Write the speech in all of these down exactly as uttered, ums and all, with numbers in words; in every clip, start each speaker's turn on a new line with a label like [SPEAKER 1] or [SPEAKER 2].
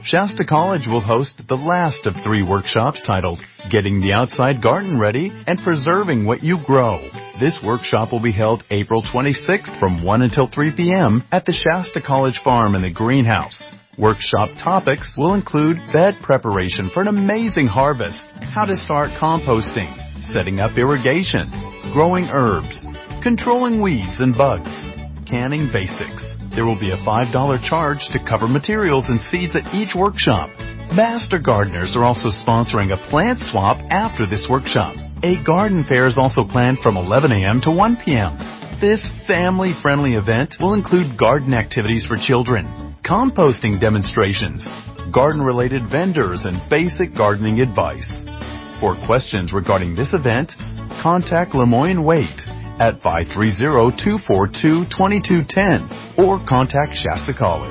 [SPEAKER 1] Shasta College will host the last of three workshops titled Getting the Outside Garden Ready and Preserving What You Grow. This workshop will be held April twenty-sixth from one until three p.m. at the Shasta College Farm in the greenhouse. Workshop topics will include bed preparation for an amazing harvest, how to start composting, setting up irrigation, growing herbs, controlling weeds and bugs, canning basics. There will be a five dollars charge to cover materials and seeds at each workshop. Master Gardeners are also sponsoring a plant swap after this workshop. A garden fair is also planned from eleven a.m. to one p.m. This family-friendly event will include garden activities for children, composting demonstrations, garden-related vendors, and basic gardening advice. For questions regarding this event, contact Lemoyne Waite at five three zero, two four two, two two one zero or contact Shasta College.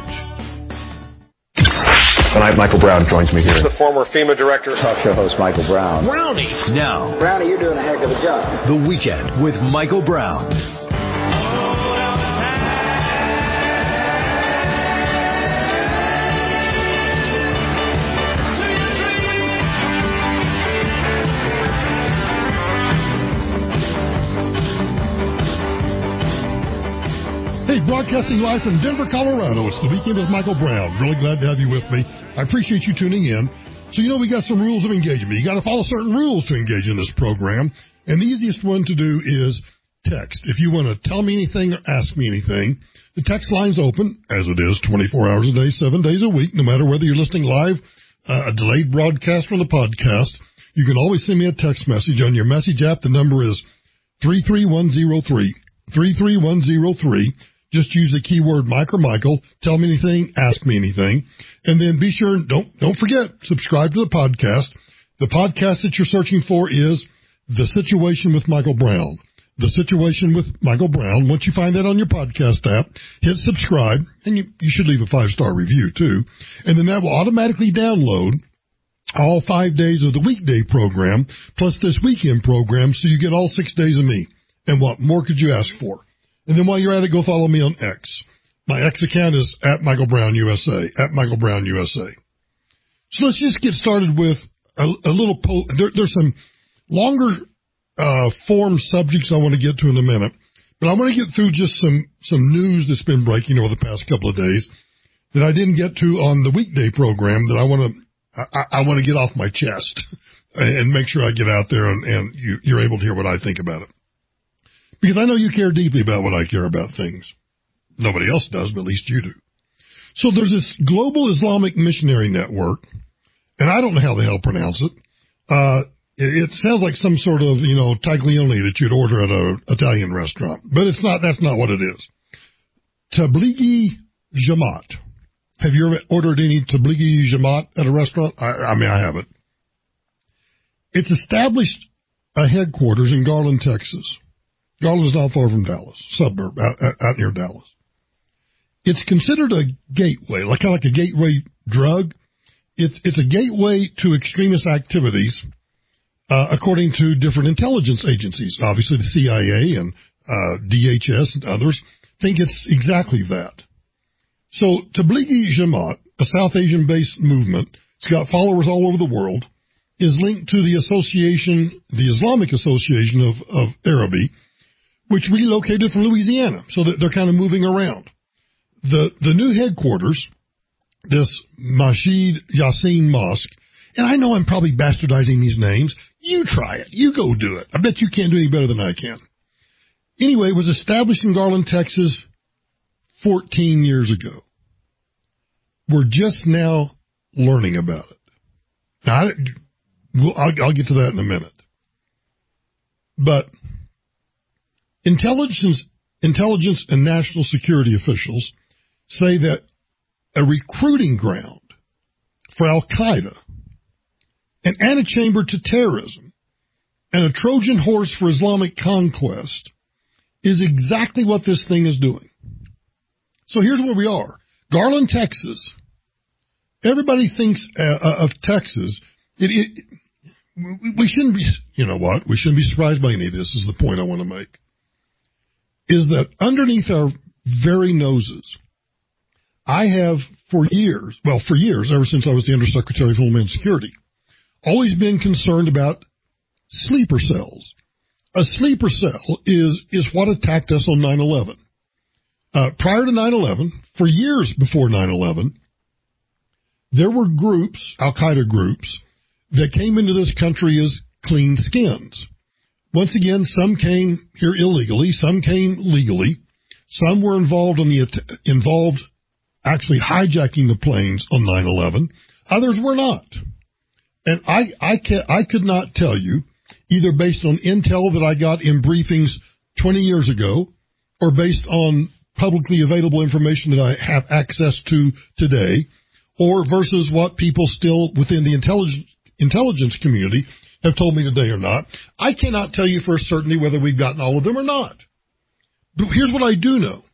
[SPEAKER 2] Tonight, Michael Brown joins me here.
[SPEAKER 3] The former FEMA director.
[SPEAKER 2] Talk show host Michael Brown.
[SPEAKER 4] Brownie. Now.
[SPEAKER 5] Brownie, you're doing a heck of a job.
[SPEAKER 4] The Weekend with Michael Brown.
[SPEAKER 6] Hey, broadcasting live from Denver, Colorado. It's The Weekend with Michael Brown. Really glad to have you with me. I appreciate you tuning in. So, you know, we got some rules of engagement. You got to follow certain rules to engage in this program. And the easiest one to do is text. If you want to tell me anything or ask me anything, the text line's open, as it is, twenty-four hours a day, seven days a week, no matter whether you're listening live, uh, a delayed broadcast or the podcast. You can always send me a text message on your message app. The number is three three one zero three, three three one zero three. Just use the keyword Mike or Michael. Tell me anything, ask me anything. And then be sure, don't don't forget, subscribe to the podcast. The podcast that you're searching for is The Situation with Michael Brown. The Situation with Michael Brown. Once you find that on your podcast app, hit subscribe, and you, you should leave a five-star review, too. And then that will automatically download all five days of the weekday program, plus this weekend program, so you get all six days of me. And what more could you ask for? And then while you're at it, go follow me on X. My X account is at Michael Brown U S A, at Michael Brown U S A. So let's just get started with a, a little po- there, there's some longer uh, form subjects I want to get to in a minute, but I want to get through just some, some news that's been breaking over the past couple of days that I didn't get to on the weekday program that I want to I, I want to get off my chest and make sure I get out there and, and you, you're able to hear what I think about it. Because I know you care deeply about what I care about things. Nobody else does, but at least you do. So there's this Global Islamic Missionary Network, and I don't know how the hell to pronounce it. Uh, it, it sounds like some sort of, you know, taglione that you'd order at an Italian restaurant. But it's not, that's not what it is. Tablighi Jamaat. Have you ever ordered any Tablighi Jamaat at a restaurant? I, I mean, I haven't. It's established a headquarters in Garland, Texas. Garland is not far from Dallas, suburb, out, out near Dallas. It's considered a gateway, like kind of like a gateway drug. It's it's a gateway to extremist activities, uh, according to different intelligence agencies. Obviously, the C I A and uh, D H S and others think it's exactly that. So, Tablighi Jamaat, a South Asian-based movement, it's got followers all over the world, is linked to the association, the Islamic Association of, of Arabi, which relocated from Louisiana, so that they're kind of moving around. The the new headquarters, this Masjid Yassin Mosque, and I know I'm probably bastardizing these names. You try it. You go do it. I bet you can't do any better than I can. Anyway, it was established in Garland, Texas, fourteen years ago. We're just now learning about it. Now, I, well, I'll, I'll get to that in a minute. But Intelligence, intelligence and national security officials say that a recruiting ground for Al-Qaeda, an antechamber to terrorism, and a Trojan horse for Islamic conquest is exactly what this thing is doing. So here's where we are. Garland, Texas. Everybody thinks uh, of Texas. It, it, we shouldn't be, you know what? We shouldn't be surprised by any of this, is the point I want to make. Is that underneath our very noses, I have for years, well, for years, ever since I was the Undersecretary of Homeland Security, always been concerned about sleeper cells. A sleeper cell is, is what attacked us on nine eleven. Uh, prior to nine eleven, for years before nine eleven, there were groups, Al-Qaeda groups, that came into this country as clean skins. Once again, some came here illegally, some came legally, some were involved in the involved actually hijacking the planes on nine eleven. Others were not. And I, I, can, I could not tell you, either based on intel that I got in briefings twenty years ago or based on publicly available information that I have access to today, or versus what people still within the intelligence, intelligence community have told me today or not. I cannot tell you for certainty whether we've gotten all of them or not. But here's what I do know.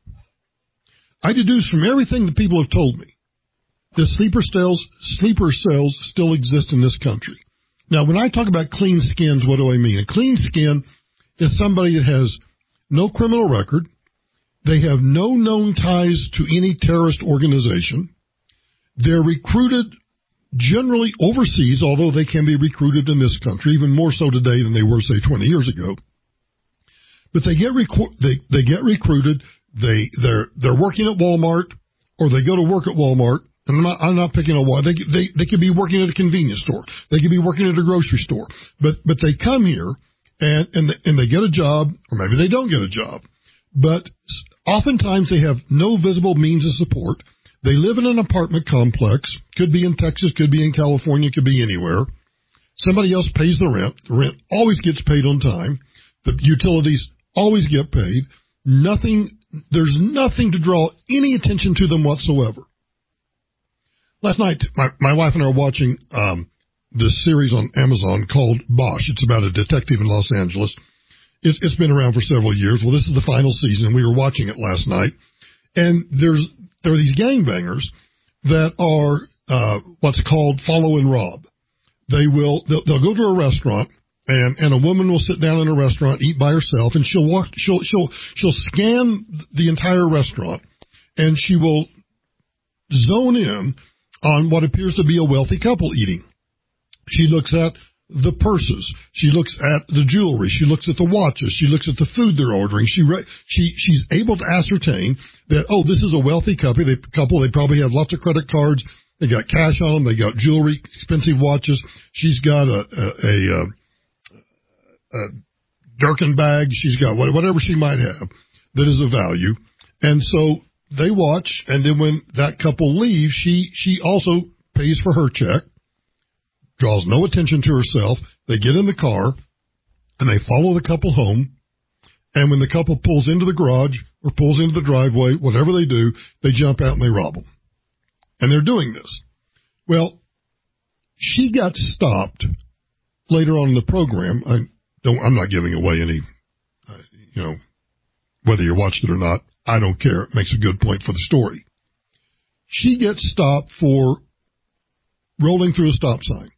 [SPEAKER 6] I deduce from everything that people have told me that sleeper cells, sleeper cells still exist in this country. Now, when I talk about clean skins, what do I mean? A clean skin is somebody that has no criminal record. They have no known ties to any terrorist organization. They're recruited generally overseas, although they can be recruited in this country, even more so today than they were, say, twenty years ago. But they get recu- they, they get recruited. They they're they're working at Walmart, or they go to work at Walmart. And I'm not I'm not picking on why they they they could be working at a convenience store. They could be working at a grocery store. But but they come here and and they, and they get a job, or maybe they don't get a job. But oftentimes they have no visible means of support. They live in an apartment complex. Could be in Texas, could be in California, could be anywhere. Somebody else pays the rent. The rent always gets paid on time. The utilities always get paid. Nothing. There's nothing to draw any attention to them whatsoever. Last night, my, my wife and I were watching um, this series on Amazon called Bosch. It's about a detective in Los Angeles. It's, it's been around for several years. Well, this is the final season. We were watching it last night. And there's there are these gangbangers that are uh, what's called follow and rob. They will they'll, they'll go to a restaurant, and, and a woman will sit down in a restaurant, eat by herself, and she'll walk she'll she'll she'll scan the entire restaurant, and she will zone in on what appears to be a wealthy couple eating. She looks at the purses. She looks at the jewelry. She looks at the watches. She looks at the food they're ordering. She re- she she's able to ascertain that, oh, this is a wealthy couple. They, couple. They probably have lots of credit cards. They got cash on them. They got jewelry, expensive watches. She's got a a, a, a, a Birkin bag. She's got whatever she might have that is of value. And so they watch, and then when that couple leaves, she she also pays for her check, draws no attention to herself. They get in the car, and they follow the couple home. And when the couple pulls into the garage or pulls into the driveway, whatever they do, they jump out and they rob them. And they're doing this. Well, she got stopped later on in the program. I don't, I'm not giving away any, uh, you know, whether you watched it or not. I don't care. It makes a good point for the story. She gets stopped for rolling through a stop sign.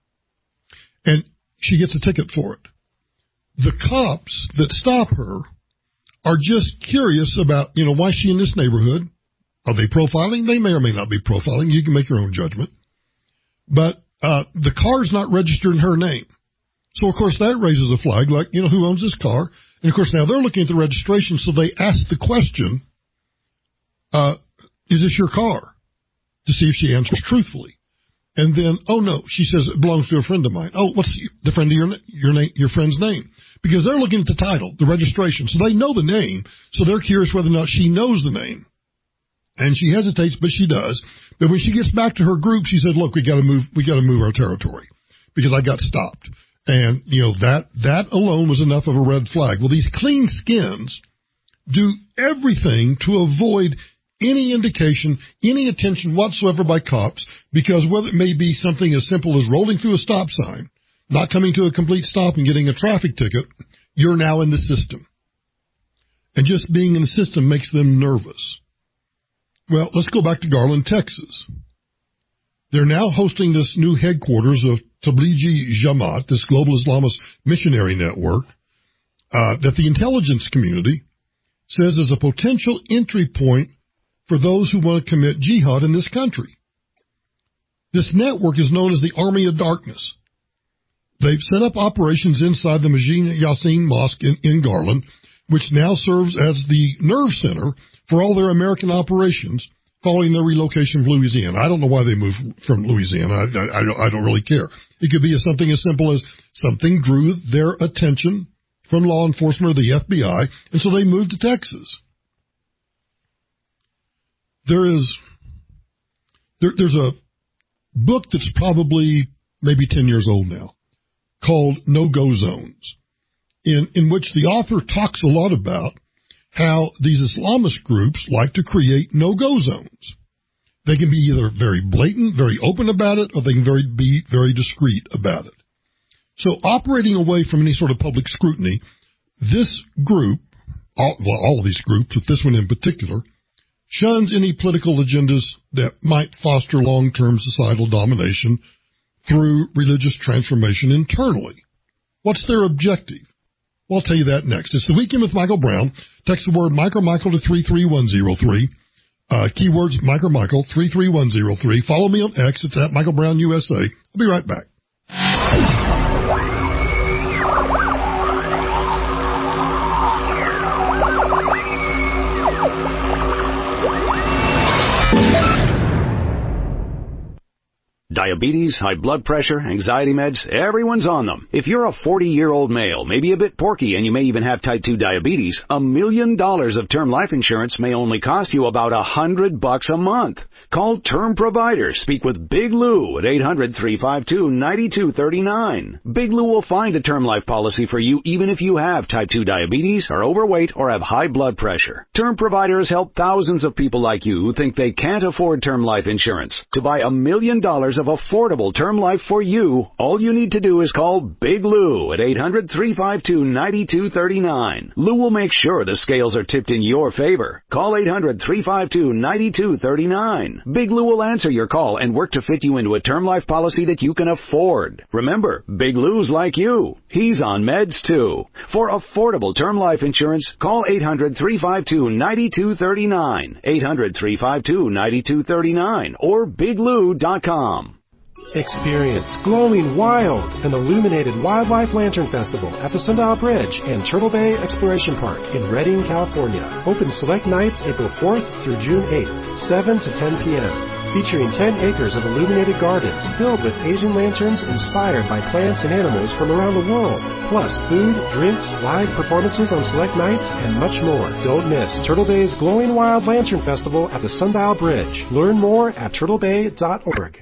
[SPEAKER 6] And she gets a ticket for it. The cops that stop her are just curious about, you know, why is she in this neighborhood? Are they profiling? They may or may not be profiling. You can make your own judgment. But uh, the car's not registered in her name. So, of course, that raises a flag, like, you know, who owns this car? And, of course, now they're looking at the registration, so they ask the question, uh, is this your car? To see if she answers truthfully. And then, oh, no, she says it belongs to a friend of mine. Oh, what's the friend of your your name, your friend's name? Because they're looking at the title, the registration. So they know the name, so they're curious whether or not she knows the name. And she hesitates, but she does. But when she gets back to her group, she said, look, we got to move, we got to move our territory because I got stopped. And, you know, that, that alone was enough of a red flag. Well, these clean skins do everything to avoid any indication, any attention whatsoever by cops, because whether it may be something as simple as rolling through a stop sign, not coming to a complete stop and getting a traffic ticket, you're now in the system. And just being in the system makes them nervous. Well, let's go back to Garland, Texas. They're now hosting this new headquarters of Tablighi Jamaat, this global Islamist missionary network, uh, that the intelligence community says is a potential entry point for those who want to commit jihad in this country. This network is known as the Army of Darkness. They've set up operations inside the Masjid Yassin Mosque in, in Garland, which now serves as the nerve center for all their American operations following their relocation from Louisiana. I don't know why they moved from Louisiana. I, I, I, don't, I don't really care. It could be something as simple as something drew their attention from law enforcement or the F B I, and so they moved to Texas. There is, there, there's a book that's probably maybe ten years old now called No-Go Zones, in, in which the author talks a lot about how these Islamist groups like to create no-go zones. They can be either very blatant, very open about it, or they can very, be very discreet about it. So operating away from any sort of public scrutiny, this group, all, well, all of these groups, but this one in particular, shuns any political agendas that might foster long-term societal domination through religious transformation internally. What's their objective? Well, I'll tell you that next. It's the Weekend with Michael Brown. Text the word Mike or Michael to three three one zero three. Uh, keywords Mike or Michael, three three one zero three. Follow me on X. It's at Michael Brown U S A. I'll be right back.
[SPEAKER 3] Diabetes, high blood pressure, anxiety meds, everyone's on them. If you're a forty-year-old male, maybe a bit porky, and you may even have type two diabetes, a million dollars of term life insurance may only cost you about a hundred bucks a month. Call Term Provider. Speak with Big Lou at eight hundred, three five two, nine two three nine. Big Lou will find a term life policy for you even if you have type two diabetes, are overweight, or have high blood pressure. Term Providers help thousands of people like you who think they can't afford term life insurance. To buy a million dollars of affordable term life for you, all you need to do is call Big Lou at eight hundred, three five two, nine two three nine. Lou will make sure the scales are tipped in your favor. Call eight hundred, three five two, nine two three nine. Big Lou will answer your call and work to fit you into a term life policy that you can afford. Remember, Big Lou's like you. He's on meds too. For affordable term life insurance, call eight hundred, three five two, nine two three nine. eight hundred, three five two, nine two three nine or big lou dot com.
[SPEAKER 7] Experience glowing wild and illuminated Wildlife Lantern Festival at the Sundial Bridge and Turtle Bay Exploration Park in Redding, California. Open select nights April fourth through June eighth, seven to ten p.m. Featuring ten acres of illuminated gardens filled with Asian lanterns inspired by plants and animals from around the world. Plus food, drinks, live performances on select nights, and much more. Don't miss Turtle Bay's Glowing Wild Lantern Festival at the Sundial Bridge. Learn more at turtle bay dot org.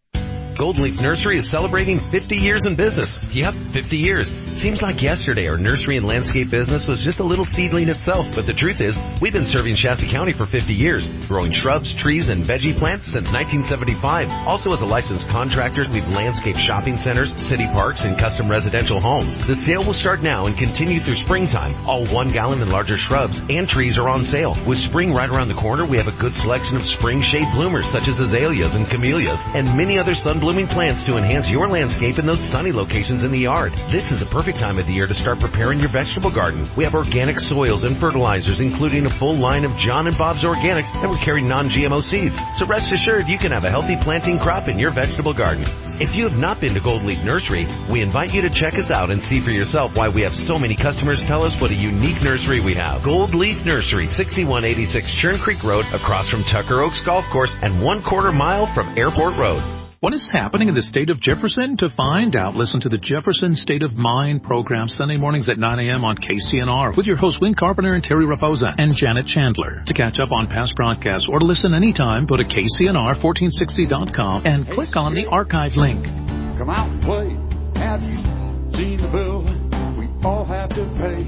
[SPEAKER 8] Gold Leaf Nursery is celebrating fifty years in business. Yep, fifty years. Seems like yesterday our nursery and landscape business was just a little seedling itself, but the truth is we've been serving Shasta County for fifty years, growing shrubs, trees, and veggie plants since nineteen seventy-five. Also as a licensed contractor, we've landscaped shopping centers, city parks, and custom residential homes. The sale will start now and continue through springtime. All one gallon and larger shrubs and trees are on sale. With spring right around the corner, we have a good selection of spring shade bloomers such as azaleas and camellias and many other sun blooming plants to enhance your landscape in those sunny locations in the yard. This is a perfect time of the year to start preparing your vegetable garden. We have organic soils and fertilizers, including a full line of John and Bob's Organics, and we carry non G M O seeds. So rest assured you can have a healthy planting crop in your vegetable garden. If you have not been to Gold Leaf Nursery, we invite you to check us out and see for yourself why we have so many customers tell us what a unique nursery we have. Gold Leaf Nursery, sixty-one eighty-six Churn Creek Road, across from Tucker Oaks Golf Course and one quarter mile from Airport Road.
[SPEAKER 9] What is happening in the state of Jefferson? To find out, listen to the Jefferson State of Mind program Sunday mornings at nine a.m. on K C N R with your hosts Win Carpenter and Terry Raposa and Janet Chandler. To catch up on past broadcasts or to listen anytime, go to K C N R fourteen sixty dot com and click on the archive link.
[SPEAKER 10] Come out and play. Have you seen the bill we all have to pay?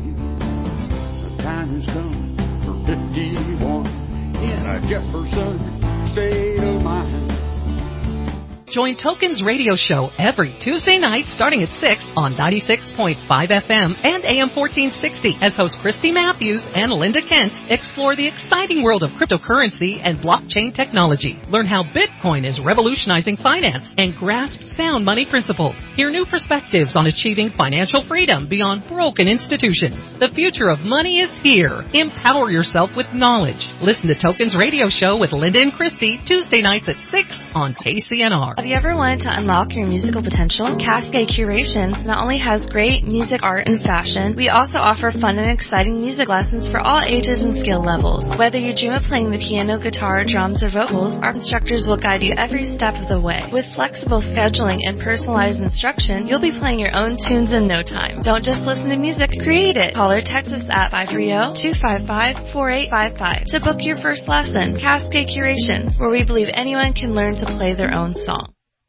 [SPEAKER 10] The time has come for fifty-one in a Jefferson State of Mind.
[SPEAKER 11] Join Tokens Radio Show every Tuesday night starting at six on ninety-six point five F M and A M fourteen sixty as hosts Christy Matthews and Linda Kent explore the exciting world of cryptocurrency and blockchain technology. Learn how Bitcoin is revolutionizing finance and grasp sound money principles. Hear new perspectives on achieving financial freedom beyond broken institutions. The future of money is here. Empower yourself with knowledge. Listen to Tokens Radio Show with Linda and Christy Tuesday nights at six on K C N R.
[SPEAKER 12] Have you ever wanted to unlock your musical potential? Cascade Curations not only has great music, art, and fashion, we also offer fun and exciting music lessons for all ages and skill levels. Whether you dream of playing the piano, guitar, drums, or vocals, our instructors will guide you every step of the way. With flexible scheduling and personalized instruction, you'll be playing your own tunes in no time. Don't just listen to music, create it. Call or text us at five three zero, two five five, four eight five five to book your first lesson. Cascade Curations, where we believe anyone can learn to play their own song.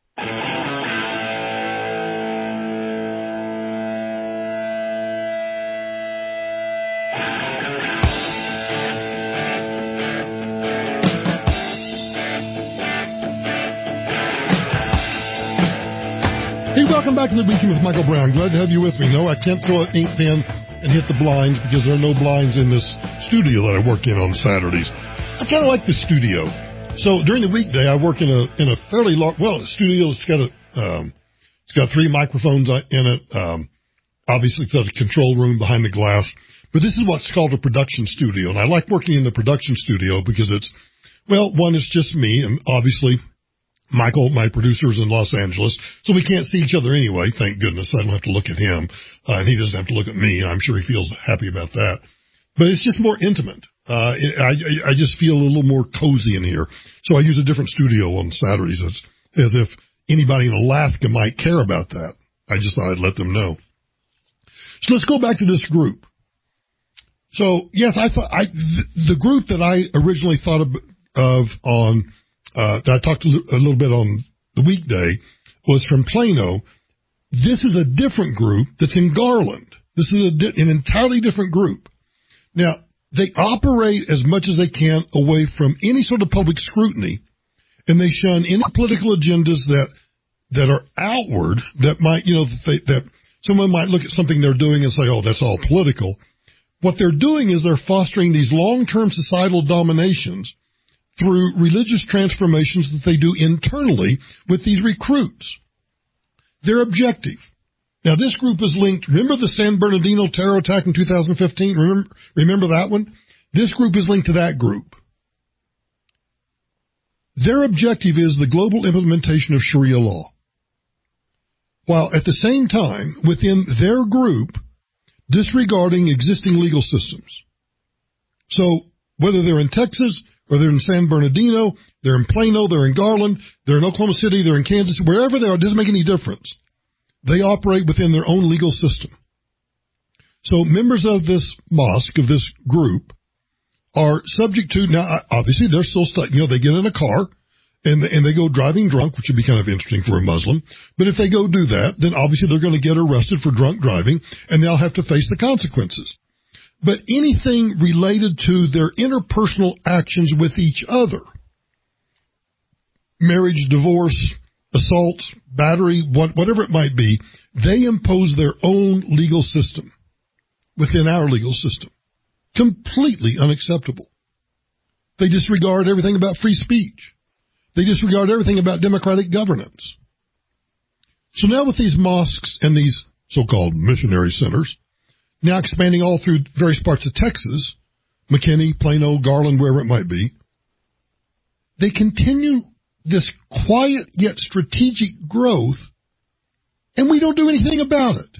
[SPEAKER 6] Hey, welcome back to the Weekend with Michael Brown. Glad to have you with me. No, I can't throw an ink pen and hit the blinds because there are no blinds in this studio that I work in on Saturdays. I kind of like the studio. So during the weekday, I work in a in a fairly large, well, studio. It's got a um, it's got three microphones in it. Um, obviously, it's got a control room behind the glass. But this is what's called a production studio, and I like working in the production studio because it's, well, one, it's just me, and obviously Michael, my producer, is in Los Angeles, so we can't see each other anyway. Thank goodness I don't have to look at him, uh, and he doesn't have to look at me. I'm sure he feels happy about that. But it's just more intimate. Uh, I, I just feel a little more cozy in here. So I use a different studio on Saturdays as, as if anybody in Alaska might care about that. I just thought I'd let them know. So let's go back to this group. So, yes, I thought I, the group that I originally thought of, of on, uh, that I talked a little bit on the weekday was from Plano. This is a different group that's in Garland. This is a, an entirely different group. Now, they operate as much as they can away from any sort of public scrutiny, and they shun any political agendas that that are outward that might, you know, that, they, that someone might look at something they're doing and say, oh, that's all political. What they're doing is they're fostering these long-term societal dominations through religious transformations that they do internally with these recruits. Their objective. Now, this group is linked. Remember the San Bernardino terror attack in two thousand fifteen? Remember, remember that one? This group is linked to that group. Their objective is the global implementation of Sharia law, while at the same time, within their group, disregarding existing legal systems. So, whether they're in Texas, or they're in San Bernardino, they're in Plano, they're in Garland, they're in Oklahoma City, they're in Kansas, wherever they are, it doesn't make any difference. They operate within their own legal system. So members of this mosque, of this group, are subject to, now obviously they're still stuck, you know, they get in a car and, and they go driving drunk, which would be kind of interesting for a Muslim. But if they go do that, then obviously they're going to get arrested for drunk driving and they'll have to face the consequences. But anything related to their interpersonal actions with each other, marriage, divorce, assaults, battery, what, whatever it might be, they impose their own legal system within our legal system. Completely unacceptable. They disregard everything about free speech. They disregard everything about democratic governance. So now with these mosques and these so-called missionary centers, now expanding all through various parts of Texas, McKinney, Plano, Garland, wherever it might be, they continue this quiet yet strategic growth, and we don't do anything about it.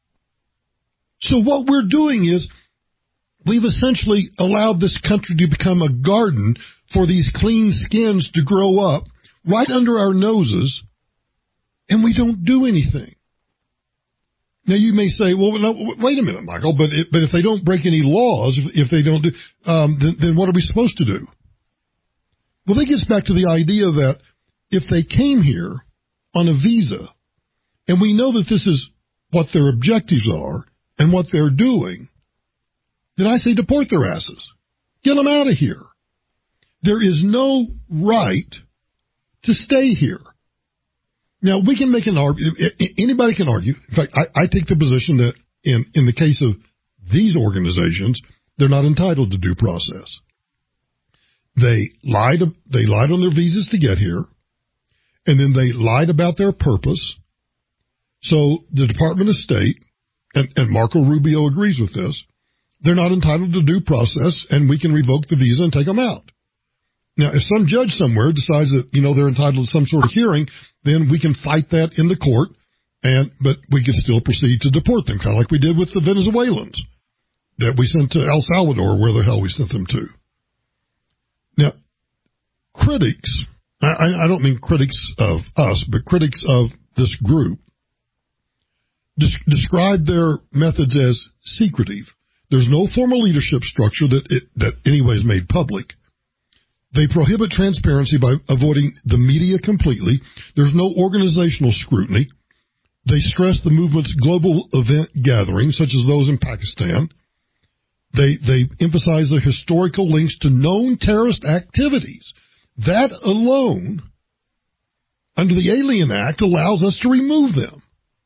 [SPEAKER 6] So what we're doing is we've essentially allowed this country to become a garden for these clean skins to grow up right under our noses, and we don't do anything. Now, you may say, well, no, wait a minute, Michael, but it, but if they don't break any laws, if, if they don't do, um, then, then what are we supposed to do? Well, that gets back to the idea that if they came here on a visa, and we know that this is what their objectives are and what they're doing, then I say deport their asses. Get them out of here. There is no right to stay here. Now, we can make an argument. Anybody can argue. In fact, I, I take the position that in, in the case of these organizations, they're not entitled to due process. They lied, they lied on their visas to get here, and then they lied about their purpose. So the Department of State, and, and Marco Rubio agrees with this, they're not entitled to due process, and we can revoke the visa and take them out. Now, if some judge somewhere decides that, you know, they're entitled to some sort of hearing, then we can fight that in the court, and but we can still proceed to deport them, kind of like we did with the Venezuelans that we sent to El Salvador, where the hell we sent them to. Now, critics, I, I don't mean critics of us, but critics of this group, des- describe their methods as secretive. There's no formal leadership structure that it, that anyway is made public. They prohibit transparency by avoiding the media completely. There's no organizational scrutiny. They stress the movement's global event gatherings, such as those in Pakistan. They they emphasize the historical links to known terrorist activities. That alone, under the Alien Act, allows us to remove them.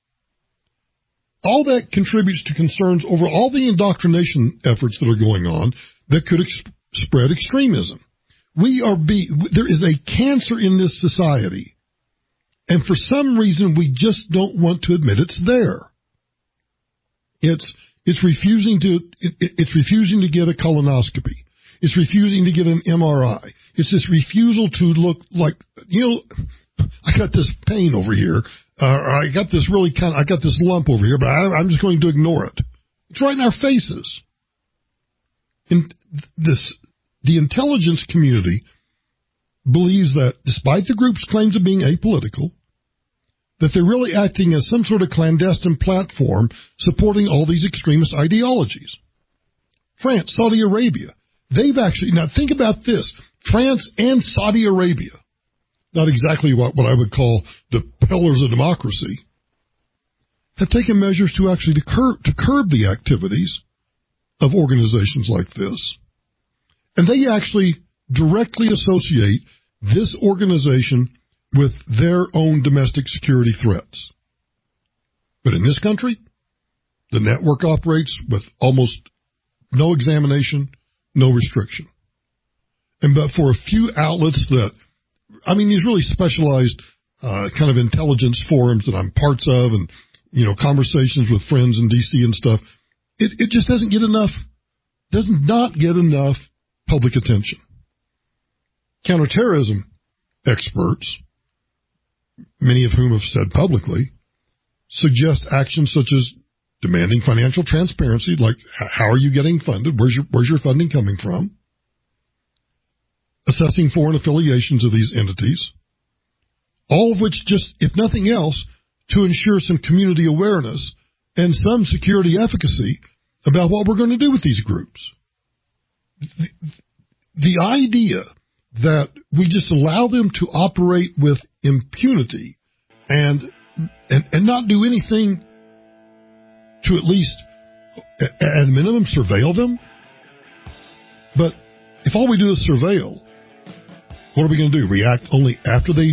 [SPEAKER 6] All that contributes to concerns over all the indoctrination efforts that are going on that could ex- spread extremism. We are be there is a cancer in this society, and for some reason we just don't want to admit it's there. It's it's refusing to it, it's refusing to get a colonoscopy. It's refusing to get an M R I. It's this refusal to look like, you know, I got this pain over here. Uh, or I got this really kind of, I got this lump over here, but I, I'm just going to ignore it. It's right in our faces. And this, the intelligence community believes that despite the group's claims of being apolitical, that they're really acting as some sort of clandestine platform supporting all these extremist ideologies. France, Saudi Arabia, they've actually, now think about this, France and Saudi Arabia, not exactly what, what I would call the pillars of democracy, have taken measures to actually to curb, to curb the activities of organizations like this. And they actually directly associate this organization with their own domestic security threats. But in this country, the network operates with almost no examination, no restriction. And but for a few outlets that, I mean, these really specialized uh, kind of intelligence forums that I'm parts of, and, you know, conversations with friends in D C and stuff, it, it just doesn't get enough, does not get enough public attention. Counterterrorism experts, many of whom have said publicly, suggest actions such as demanding financial transparency, like how are you getting funded, where's your, where's your funding coming from, assessing foreign affiliations of these entities, all of which just, if nothing else, to ensure some community awareness and some security efficacy about what we're going to do with these groups. The, the idea that we just allow them to operate with impunity and and, and not do anything to at least, at a minimum, surveil them. But if all we do is surveil, what are we going to do? React only after they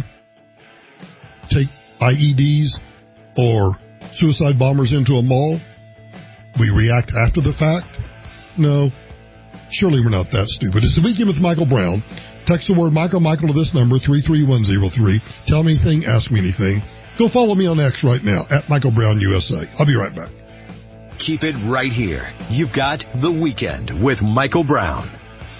[SPEAKER 6] take I E Ds or suicide bombers into a mall? We react after the fact? No. Surely we're not that stupid. It's the Weekend with Michael Brown. Text the word Michael Michael to this number, three three one zero three. Tell me anything, ask me anything. Go follow me on X right now, at Michael Brown U S A. I'll be right back.
[SPEAKER 4] Keep it right here. You've got The Weekend with Michael Brown.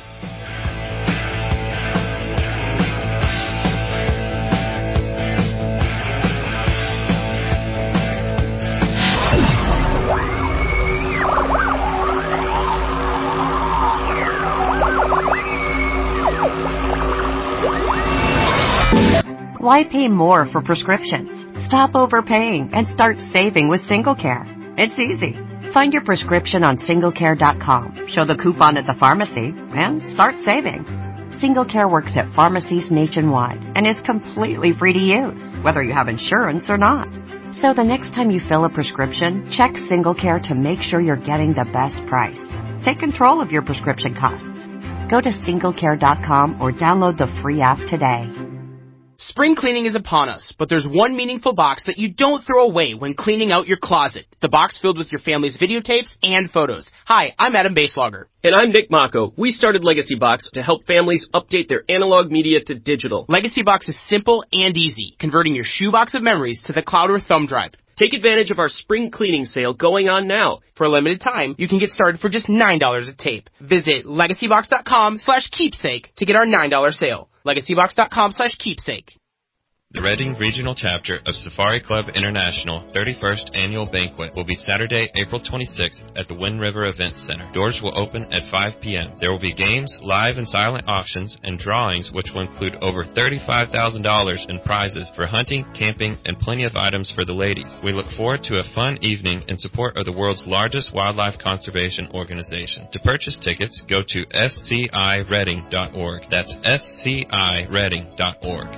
[SPEAKER 13] Why pay more for prescriptions? Stop overpaying and start saving with SingleCare. It's easy. Find your prescription on single care dot com, show the coupon at the pharmacy, and start saving. SingleCare works at pharmacies nationwide and is completely free to use, whether you have insurance or not. So the next time you fill a prescription, check SingleCare to make sure you're getting the best price. Take control of your prescription costs. Go to single care dot com or download the free app today.
[SPEAKER 14] Spring cleaning is upon us, but there's one meaningful box that you don't throw away when cleaning out your closet. The box filled with your family's videotapes and photos. Hi, I'm Adam Baselogger.
[SPEAKER 15] And I'm Nick Mako. We started Legacy Box to help families update their analog media to digital.
[SPEAKER 14] Legacy Box is simple and easy, converting your shoebox of memories to the cloud or thumb drive.
[SPEAKER 15] Take advantage of our spring cleaning sale going on now.
[SPEAKER 14] For a limited time, you can get started for just nine dollars a tape. Visit legacybox.com slash keepsake to get our nine dollars sale. legacybox.com slash keepsake.
[SPEAKER 16] The Reading Regional Chapter of Safari Club International thirty-first Annual Banquet will be Saturday, April twenty-sixth at the Wind River Event Center. Doors will open at five p.m. There will be games, live and silent auctions, and drawings which will include over thirty-five thousand dollars in prizes for hunting, camping, and plenty of items for the ladies. We look forward to a fun evening in support of the world's largest wildlife conservation organization. To purchase tickets, go to s c i reading dot org. That's s c i reading dot org.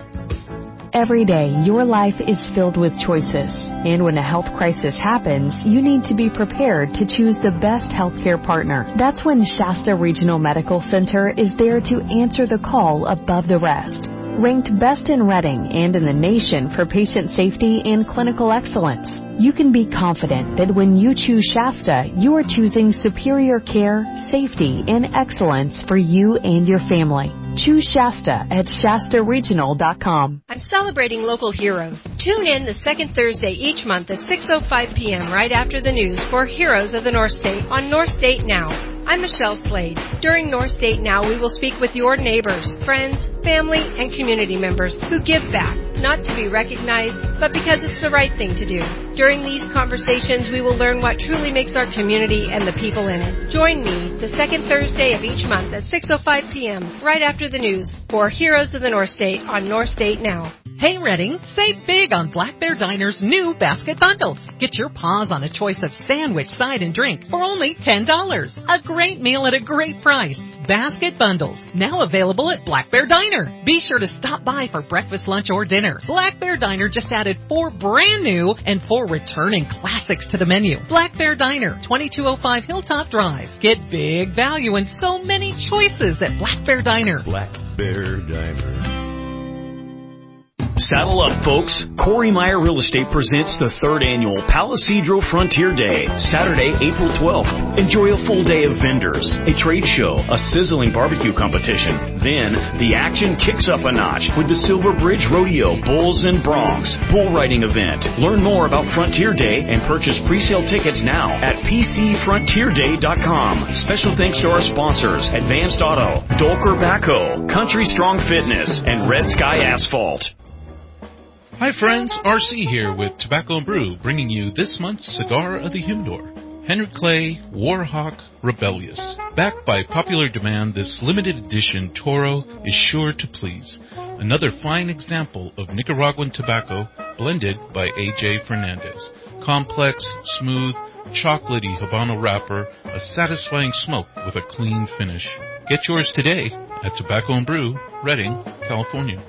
[SPEAKER 17] Every day, your life is filled with choices. And when a health crisis happens, you need to be prepared to choose the best healthcare partner. That's when Shasta Regional Medical Center is there to answer the call above the rest. Ranked best in Reading and in the nation for patient safety and clinical excellence, you can be confident that when you choose Shasta, you are choosing superior care, safety, and excellence for you and your family. Choose Shasta at shasta regional dot com.
[SPEAKER 18] I'm celebrating local heroes. Tune in the second Thursday each month at six oh five p.m. right after the news for Heroes of the North State on North State Now. I'm Michelle Slade. During North State Now, we will speak with your neighbors, friends, family, and community members who give back, not to be recognized, but because it's the right thing to do. During these conversations, we will learn what truly makes our community and the people in it. Join me the second Thursday of each month at six oh five p.m. right after the news for Heroes of the North State on North State Now.
[SPEAKER 11] Hey Reading, save big on Black Bear Diner's new basket bundles. Get your paws on a choice of sandwich, side, and drink for only ten dollars. A great meal at a great price. Basket bundles, now available at Black Bear Diner. Be sure to stop by for breakfast, lunch, or dinner. Black Bear Diner just added four brand new and four returning classics to the menu. Black Bear Diner, twenty-two oh five Hilltop Drive. Get big value and so many choices at Black Bear Diner.
[SPEAKER 3] Black Bear Diner. Saddle up, folks. Corey Meyer Real Estate presents the third annual Palisadro Frontier Day, Saturday, April twelfth. Enjoy a full day of vendors, a trade show, a sizzling barbecue competition. Then, the action kicks up a notch with the Silver Bridge Rodeo Bulls and Broncs bull riding event. Learn more about Frontier Day and purchase pre-sale tickets now at p c frontier day dot com. Special thanks to our sponsors, Advanced Auto, Dolker Backhoe, Country Strong Fitness, and Red Sky Asphalt.
[SPEAKER 9] Hi friends, R C here with Tobacco and Brew, bringing you this month's Cigar of the Humidor. Henry Clay, Warhawk, Rebellious. Backed by popular demand, this limited edition Toro is sure to please. Another fine example of Nicaraguan tobacco blended by A J Fernandez. Complex, smooth, chocolatey Habano wrapper, a satisfying smoke with a clean finish. Get yours today at Tobacco and Brew, Redding, California.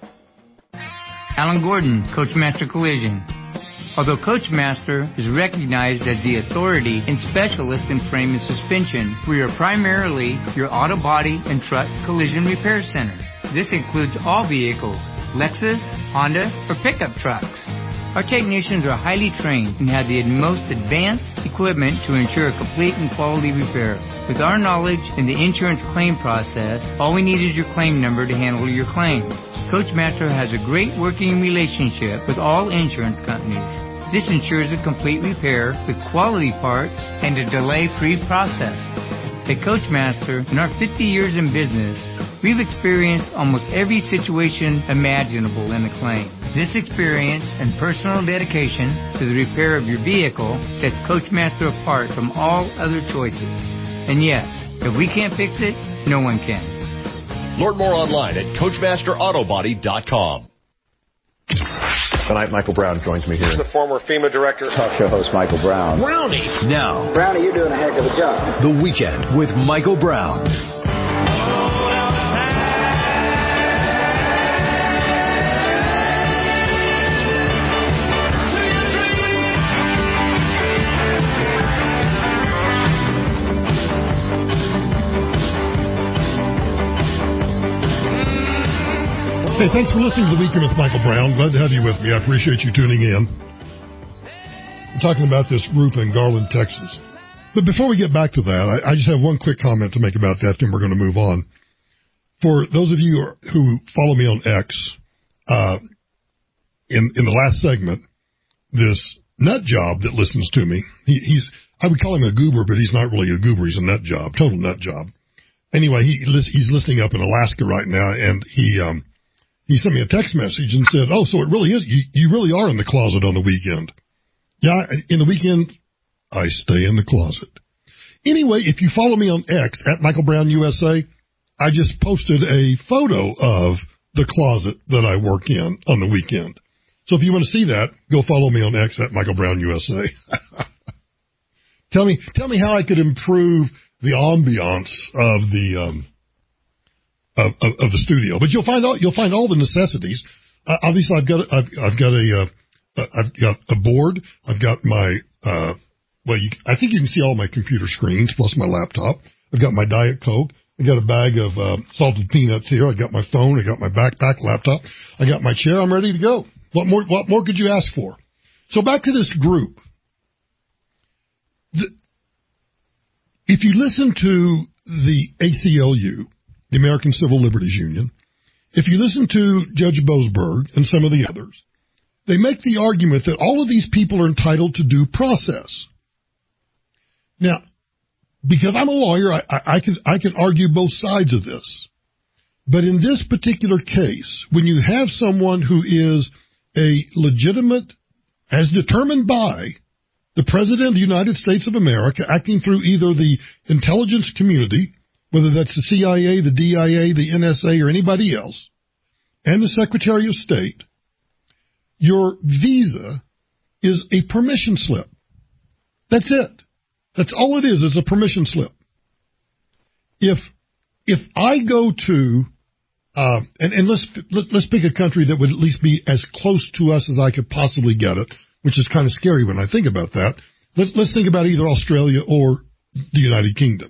[SPEAKER 19] Alan Gordon, Coachmaster Collision. Although Coachmaster is recognized as the authority and specialist in frame and suspension, we are primarily your auto body and truck collision repair center. This includes all vehicles, Lexus, Honda, or pickup trucks. Our technicians are highly trained and have the most advanced equipment to ensure a complete and quality repair. With our knowledge in the insurance claim process, all we need is your claim number to handle your claim. Coachmaster has a great working relationship with all insurance companies. This ensures a complete repair with quality parts and a delay-free process. At Coachmaster, in our fifty years in business, we've experienced almost every situation imaginable in a claim. This experience and personal dedication to the repair of your vehicle sets Coachmaster apart from all other choices. And yes, if we can't fix it, no one can.
[SPEAKER 20] Learn more online at coachmaster auto body dot com.
[SPEAKER 2] Tonight, Michael Brown joins me here.
[SPEAKER 21] This is the former FEMA director.
[SPEAKER 2] Talk show host Michael Brown.
[SPEAKER 20] Brownie.
[SPEAKER 5] Now, Brownie, you're doing a heck of a job.
[SPEAKER 20] The Weekend with Michael Brown.
[SPEAKER 6] Hey, thanks for listening to The Weekend with Michael Brown. Glad to have you with me. I appreciate you tuning in. I'm talking about this group in Garland, Texas. But before we get back to that, I, I just have one quick comment to make about that, then we're going to move on. For those of you who follow me on X, uh, in, in the last segment, this nut job that listens to me, he, he's, I would call him a goober, but he's not really a goober. He's a nut job, total nut job. Anyway, he, he's listening up in Alaska right now, and he, um, He sent me a text message and said, oh, so it really is, you, you really are in the closet on the weekend. Yeah, in the weekend, I stay in the closet. Anyway, if you follow me on X, at Michael Brown U S A, I just posted a photo of the closet that I work in on the weekend. So if you want to see that, go follow me on X, at Michael Brown U S A. tell me, tell me how I could improve the ambiance of the, um, Of, of, of the studio, but you'll find all you'll find all the necessities. Uh, obviously, I've got I've, I've got a uh, I've got a board. I've got my uh, well, you, I think you can see all my computer screens plus my laptop. I've got my Diet Coke. I got a bag of uh, salted peanuts here. I got my phone. I got my backpack, laptop. I got my chair. I'm ready to go. What more? What more could you ask for? So back to this group. The, if you listen to the A C L U, the American Civil Liberties Union, if you listen to Judge Boasberg and some of the others, they make the argument that all of these people are entitled to due process. Now, because I'm a lawyer, I, I, I can I can argue both sides of this. But in this particular case, when you have someone who is a legitimate, as determined by the President of the United States of America, acting through either the intelligence community, whether that's the C I A, the D I A, the N S A, or anybody else, and the Secretary of State, your visa is a permission slip. That's it. That's all it is, is a permission slip. If if I go to, uh, and, and let's let, let's pick a country that would at least be as close to us as I could possibly get it, which is kind of scary when I think about that. Let's, let's think about either Australia or the United Kingdom.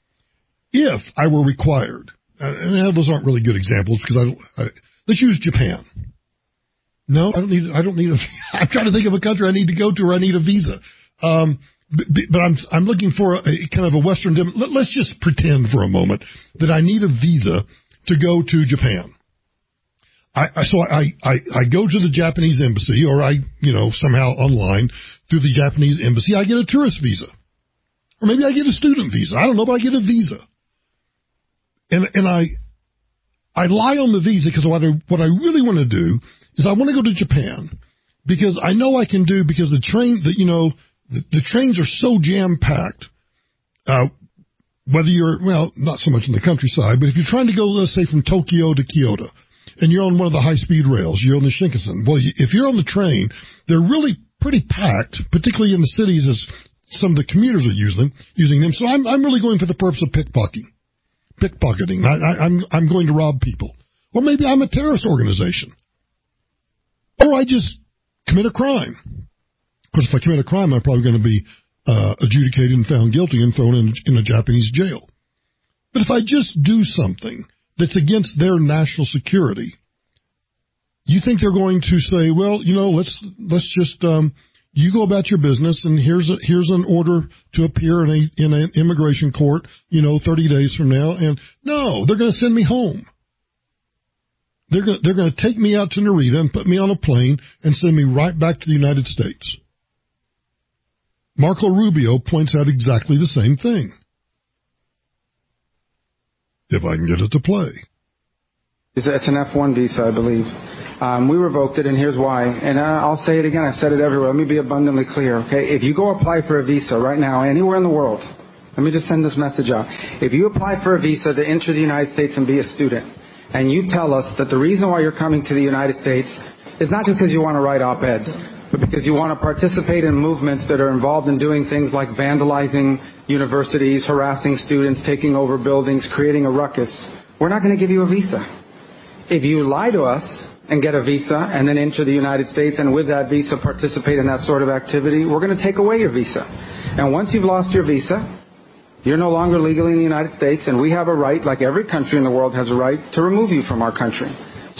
[SPEAKER 6] If I were required, and those aren't really good examples because I don't, I, let's use Japan. No, I don't need, I don't need a, I'm trying to think of a country I need to go to or I need a visa. Um, but, but I'm, I'm looking for a, a kind of a Western, let, let's just pretend for a moment that I need a visa to go to Japan. I, I so I, I, I go to the Japanese embassy, or I, you know, somehow online through the Japanese embassy, I get a tourist visa. Or maybe I get a student visa. I don't know, but I get a visa. And and I I lie on the visa because what I, what I really want to do is I want to go to Japan because I know I can do, because the train, that you know, the, the trains are so jam-packed, uh, whether you're, well, not so much in the countryside, but if you're trying to go, let's say, from Tokyo to Kyoto, and you're on one of the high-speed rails, you're on the Shinkansen, well, if you're on the train, they're really pretty packed, particularly in the cities as some of the commuters are using, using them. So I'm, I'm really going for the purpose of pickpocketing. Pickpocketing. I, I, I'm I'm going to rob people, or maybe I'm a terrorist organization, or I just commit a crime. Of course, if I commit a crime, I'm probably going to be uh, adjudicated and found guilty and thrown in, in a Japanese jail. But if I just do something that's against their national security, you think they're going to say, well, you know, let's let's just um, you go about your business, and here's a, here's an order to appear in a in an immigration court, you know, thirty days from now. And no, they're going to send me home. They're going they're going to take me out to Narita and put me on a plane and send me right back to the United States. Marco Rubio points out exactly the same thing. If I can get it to play.
[SPEAKER 5] It's an F one visa, I believe. Um, we revoked it, and here's why. And I'll say it again. I said it everywhere. Let me be abundantly clear, okay? If you go apply for a visa right now, anywhere in the world, let me just send this message out. If you apply for a visa to enter the United States and be a student, and you tell us that the reason why you're coming to the United States is not just because you want to write op-eds, but because you want to participate in movements that are involved in doing things like vandalizing universities, harassing students, taking over buildings, creating a ruckus, we're not going to give you a visa. If you lie to us and get a visa and then enter the United States, and with that visa participate in that sort of activity, we're going to take away your visa. And once you've lost your visa, you're no longer legally in the United States, and we have a right, like every country in the world has a right, to remove you from our country.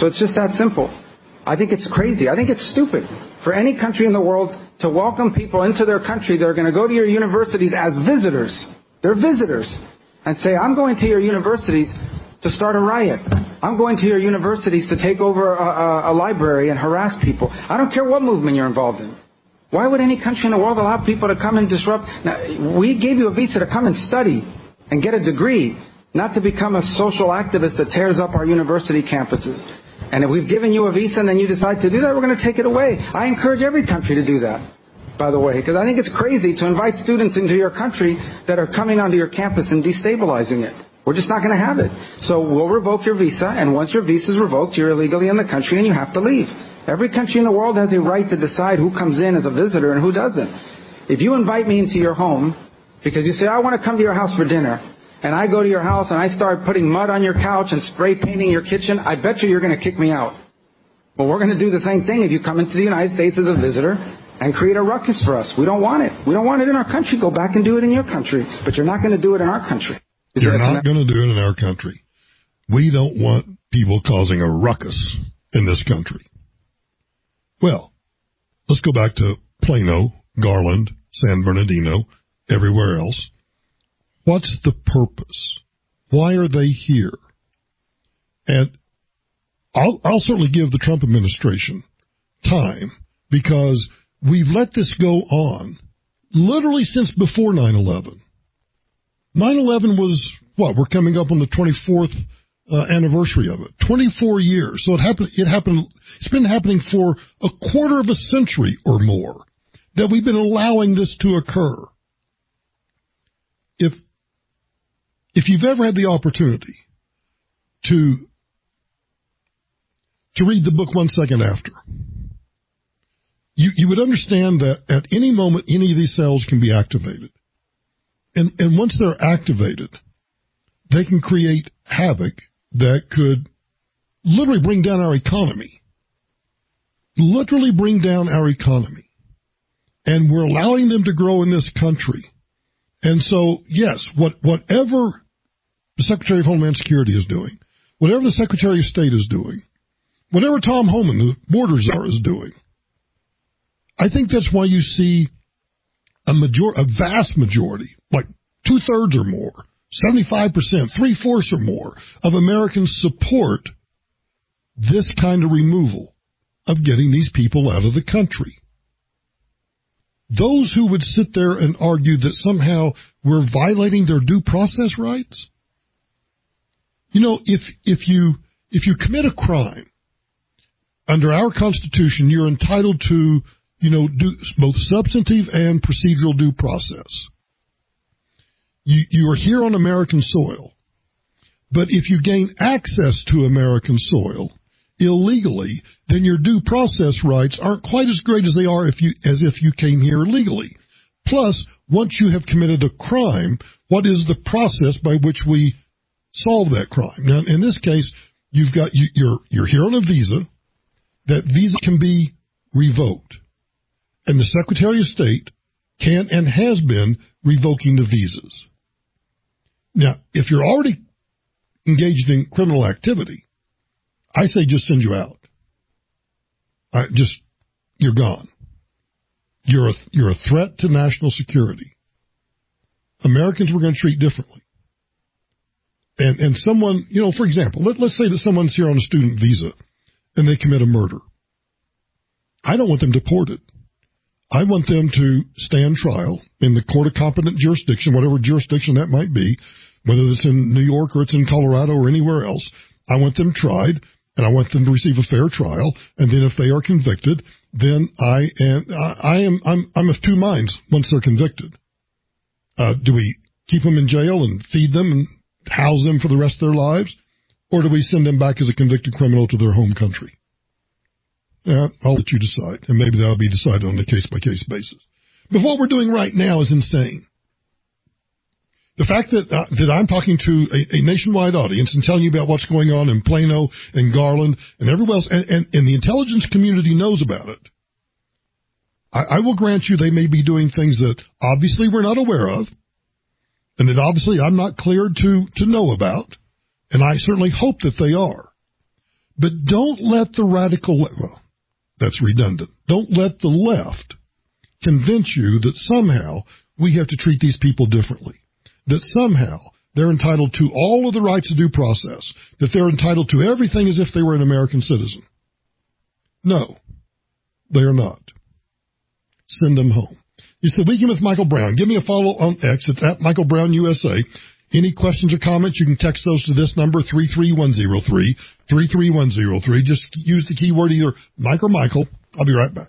[SPEAKER 5] So it's just that simple. I think it's crazy. I think it's stupid for any country in the world to welcome people into their country that are going to go to your universities as visitors. They're visitors. And say, I'm going to your universities to start a riot. I'm going to your universities to take over a, a, a library and harass people. I don't care what movement you're involved in. Why would any country in the world allow people to come and disrupt? Now, we gave you a visa to come and study and get a degree, not to become a social activist that tears up our university campuses. And if we've given you a visa and then you decide to do that, we're going to take it away. I encourage every country to do that, by the way, because I think it's crazy to invite students into your country that are coming onto your campus and destabilizing it. We're just not going to have it. So we'll revoke your visa, and once your visa is revoked, you're illegally in the country and you have to leave. Every country in the world has a right to decide who comes in as a visitor and who doesn't. If you invite me into your home because you say, I want to come to your house for dinner, and I go to your house and I start putting mud on your couch and spray painting your kitchen, I bet you you're going to kick me out. Well, we're going to do the same thing if you come into the United States as a visitor and create a ruckus for us. We don't want it. We don't want it in our country. Go back and do it in your country. But you're not going to do it in our country. Is
[SPEAKER 6] you're not going to do it in our country. We don't want people causing a ruckus in this country. Well, let's go back to Plano, Garland, San Bernardino, everywhere else. What's the purpose? Why are they here? And I'll, I'll certainly give the Trump administration time, because we've let this go on literally since before nine eleven. nine eleven was, what, we're coming up on the twenty-fourth uh, anniversary of it. twenty-four years. So it happened, it happened, it's been happening for a quarter of a century or more that we've been allowing this to occur. If If you've ever had the opportunity to to read the book One Second After, you, you would understand that at any moment, any of these cells can be activated. And, and once they're activated, they can create havoc that could literally bring down our economy. Literally bring down our economy. And we're allowing them to grow in this country. And so, yes, what, whatever the Secretary of Homeland Security is doing, whatever the Secretary of State is doing, whatever Tom Homan, the border czar, is doing, I think that's why you see a major, a vast majority, like two-thirds or more, seventy-five percent, three-fourths or more of Americans support this kind of removal of getting these people out of the country. Those who would sit there and argue that somehow we're violating their due process rights, you know, if if you if you commit a crime under our Constitution, you're entitled to, you know, do both substantive and procedural due process. You you are here on American soil, but if you gain access to American soil illegally, then your due process rights aren't quite as great as they are if you as if you came here legally. Plus, once you have committed a crime, what is the process by which we solve that crime? Now, in this case, you've got you, you're you're here on a visa. That visa can be revoked, and the Secretary of State can and has been revoking the visas. Now, if you're already engaged in criminal activity, I say just send you out. I just, you're gone. You're a, you're a threat to national security. Americans we're going to treat differently. And and someone, you know, for example, let, let's say that someone's here on a student visa and they commit a murder. I don't want them deported. I want them to stand trial in the court of competent jurisdiction, whatever jurisdiction that might be, whether it's in New York or it's in Colorado or anywhere else. I want them tried, and I want them to receive a fair trial. And then if they are convicted, then I am I am I'm I'm of two minds once they're convicted. Uh, do we keep them in jail and feed them and house them for the rest of their lives, or do we send them back as a convicted criminal to their home country? Yeah, I'll let you decide, and maybe that'll be decided on a case-by-case basis. But what we're doing right now is insane. The fact that uh, that I'm talking to a, a nationwide audience and telling you about what's going on in Plano and Garland and everywhere else, and, and, and the intelligence community knows about it, I, I will grant you they may be doing things that obviously we're not aware of, and that obviously I'm not cleared to, to know about, and I certainly hope that they are. But don't let the radical, well, that's redundant. Don't let the left convince you that somehow we have to treat these people differently, that somehow they're entitled to all of the rights of due process, that they're entitled to everything as if they were an American citizen. No, they are not. Send them home. It's the Weekend with Michael Brown. Give me a follow on X. It's at Michael Brown U S A. Any questions or comments, you can text those to this number, three three one zero three, three three one zero three. Just use the keyword either Mike or Michael. I'll be right back.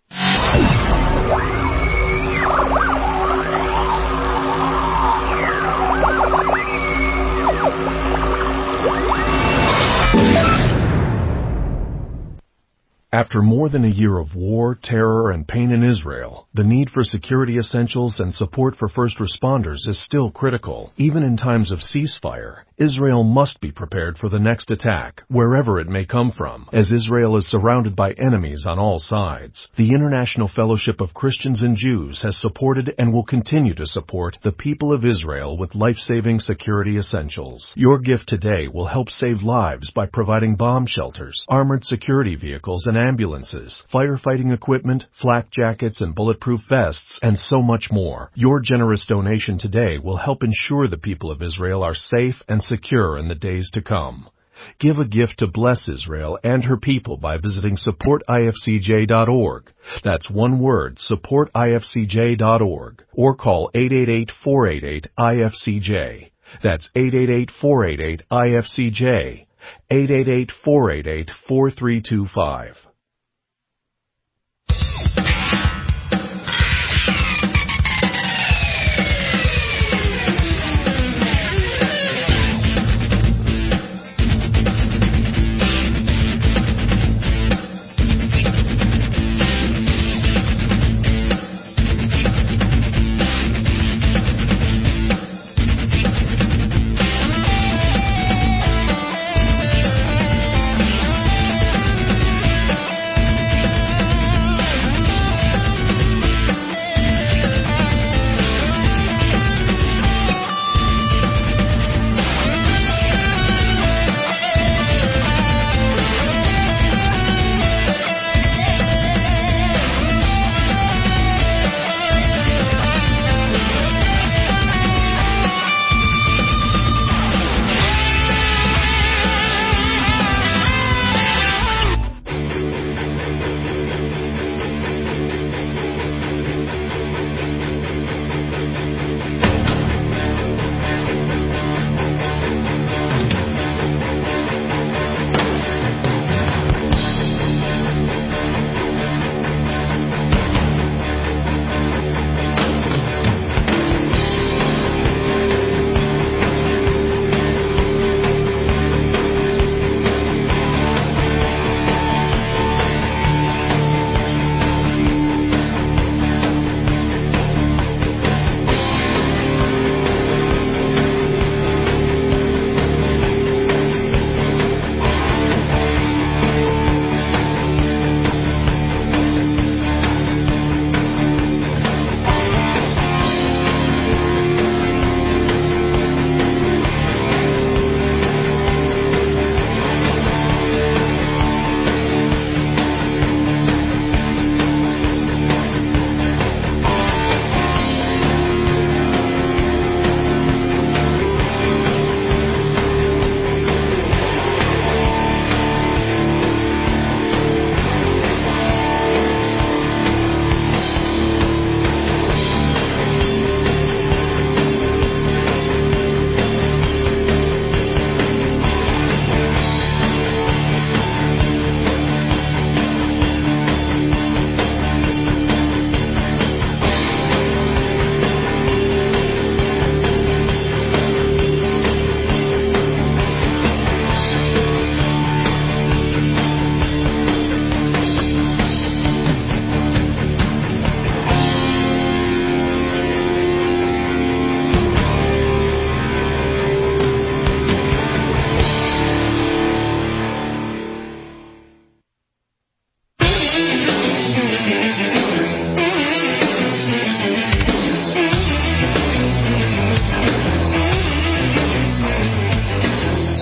[SPEAKER 20] After more than a year of war, terror, and pain in Israel, the need for security essentials and support for first responders is still critical. Even in times of ceasefire, Israel must be prepared for the next attack, wherever it may come from, as Israel is surrounded by enemies on all sides. The International Fellowship of Christians and Jews has supported and will continue to support the people of Israel with life-saving security essentials. Your gift today will help save lives by providing bomb shelters, armored security vehicles and ambulances, firefighting equipment, flak jackets and bulletproof vests, and so much more. Your generous donation today will help ensure the people of Israel are safe and secure in the days to come. Give a gift to bless Israel and her people by visiting support I F C J dot org. That's one word, support I F C J dot org. Or call eight eight eight, four eight eight, I F C J. That's eight eight eight, four eight eight, I F C J. eight eight eight, four eight eight, four three two five.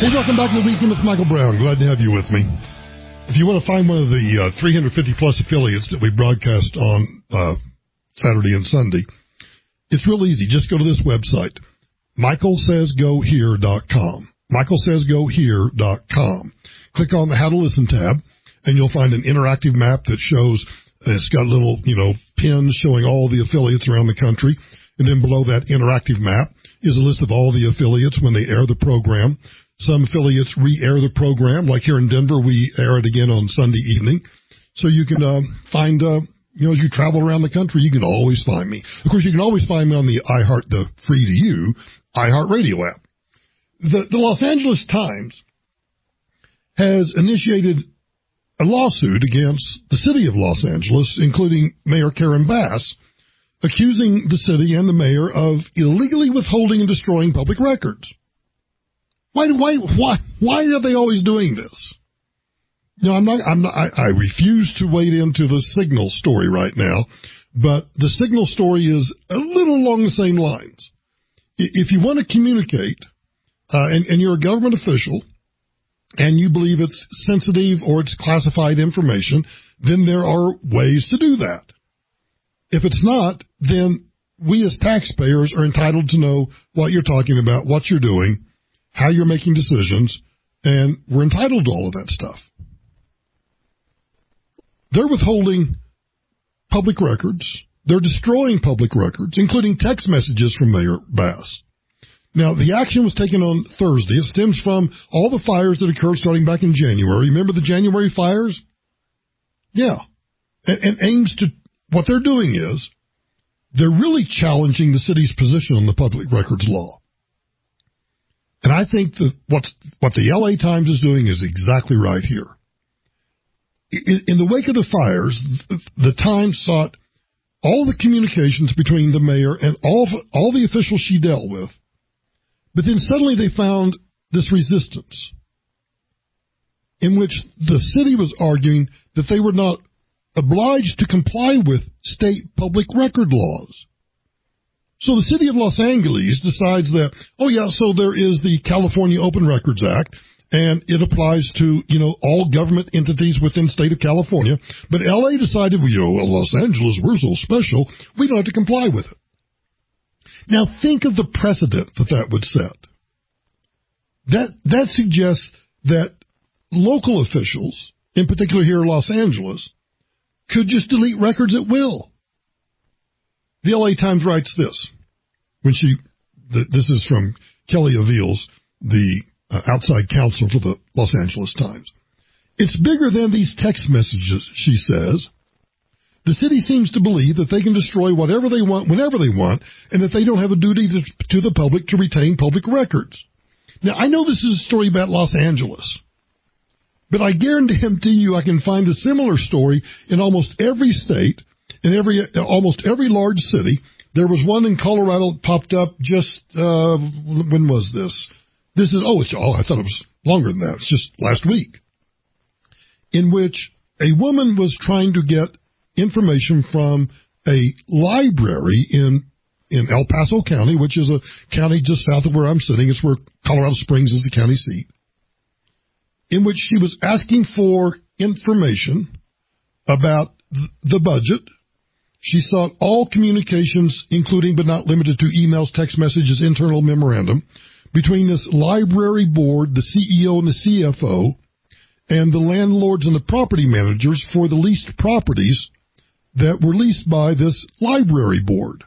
[SPEAKER 6] Hey, welcome back to the Weekend with Michael Brown. Glad to have you with me. If you want to find one of the uh, three hundred fifty plus affiliates that we broadcast on uh, Saturday and Sunday, it's real easy. Just go to this website, michael says go here dot com. michael says go here dot com. Click on the How to Listen tab, and you'll find an interactive map that shows, uh, it's got little, you know, pins showing all the affiliates around the country. And then below that interactive map is a list of all the affiliates when they air the program. Some affiliates re-air the program, like here in Denver, we air it again on Sunday evening. So you can uh, find, uh, you know, as you travel around the country, you can always find me. Of course, you can always find me on the iHeart, the free to you, iHeartRadio app. The, the Los Angeles Times has initiated a lawsuit against the city of Los Angeles, including Mayor Karen Bass, accusing the city and the mayor of illegally withholding and destroying public records. Why, why, why, why are they always doing this? You know, I'm not, I'm not, I, I refuse to wade into the Signal story right now, but the Signal story is a little along the same lines. If you want to communicate, uh, and, and you're a government official, and you believe it's sensitive or it's classified information, then there are ways to do that. If it's not, then we as taxpayers are entitled to know what you're talking about, what you're doing, how you're making decisions, and we're entitled to all of that stuff. They're withholding public records. They're destroying public records, including text messages from Mayor Bass. Now, the action was taken on Thursday. It stems from all the fires that occurred starting back in January. Remember the January fires? Yeah. And, and aims to, what they're doing is, they're really challenging the city's position on the public records law. And I think that what's, what the L A Times is doing is exactly right here. In, in the wake of the fires, the Times sought all the communications between the mayor and all, all the officials she dealt with. But then suddenly they found this resistance in which the city was arguing that they were not obliged to comply with state public record laws. So the city of Los Angeles decides that, oh yeah, so there is the California Open Records Act, and it applies to, you know, all government entities within the state of California. But L A decided, well, you know, well, Los Angeles, we're so special, we don't have to comply with it. Now think of the precedent that that would set. That, that suggests that local officials, in particular here in Los Angeles, could just delete records at will. The L A Times writes this, when she, the, this is from Kelly Aviles, the uh, outside counsel for the Los Angeles Times. It's bigger than these text messages, she says. The city seems to believe that they can destroy whatever they want, whenever they want, and that they don't have a duty to, to the public to retain public records. Now, I know this is a story about Los Angeles, but I guarantee you I can find a similar story in almost every state, in every almost every large city. There was one in Colorado that popped up just, uh, when was this? This is, oh, it's, oh, I thought it was longer than that. It's just last week. In which a woman was trying to get information from a library in in El Paso County, which is a county just south of where I'm sitting. It's where Colorado Springs is the county seat. In which she was asking for information about th- the budget. She sought all communications, including but not limited to emails, text messages, internal memorandum, between this library board, the C E O and the C F O, and the landlords and the property managers for the leased properties that were leased by this library board.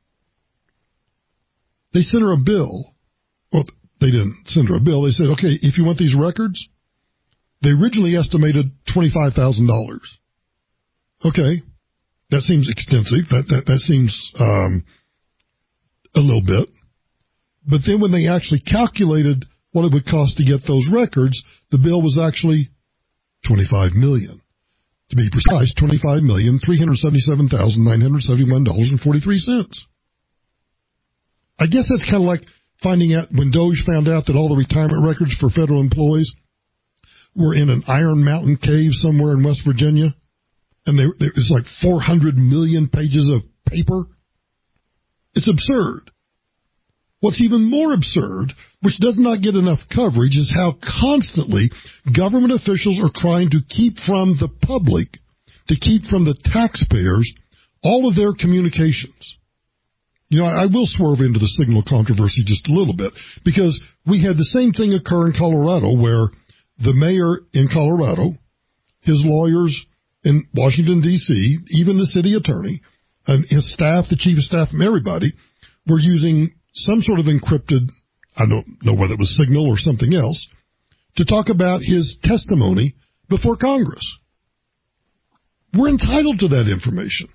[SPEAKER 6] They sent her a bill. Well, they didn't send her a bill. They said, okay, if you want these records, they originally estimated twenty-five thousand dollars. Okay, that seems extensive. That that, that seems um, a little bit. But then when they actually calculated what it would cost to get those records, the bill was actually twenty-five million dollars. To be precise, twenty-five million, three hundred seventy-seven thousand, nine hundred seventy-one dollars and forty-three cents. I guess that's kind of like finding out when Doge found out that all the retirement records for federal employees were in an Iron Mountain cave somewhere in West Virginia, and they, it was like four hundred million pages of paper. It's absurd. What's even more absurd, which does not get enough coverage, is how constantly government officials are trying to keep from the public, to keep from the taxpayers, all of their communications. You know, I will swerve into the signal controversy just a little bit, because we had the same thing occur in Colorado, where the mayor in Colorado, his lawyers in Washington, D C, even the city attorney, and his staff, the chief of staff, and everybody, were using some sort of encrypted, I don't know whether it was Signal or something else, to talk about his testimony before Congress. We're entitled to that information.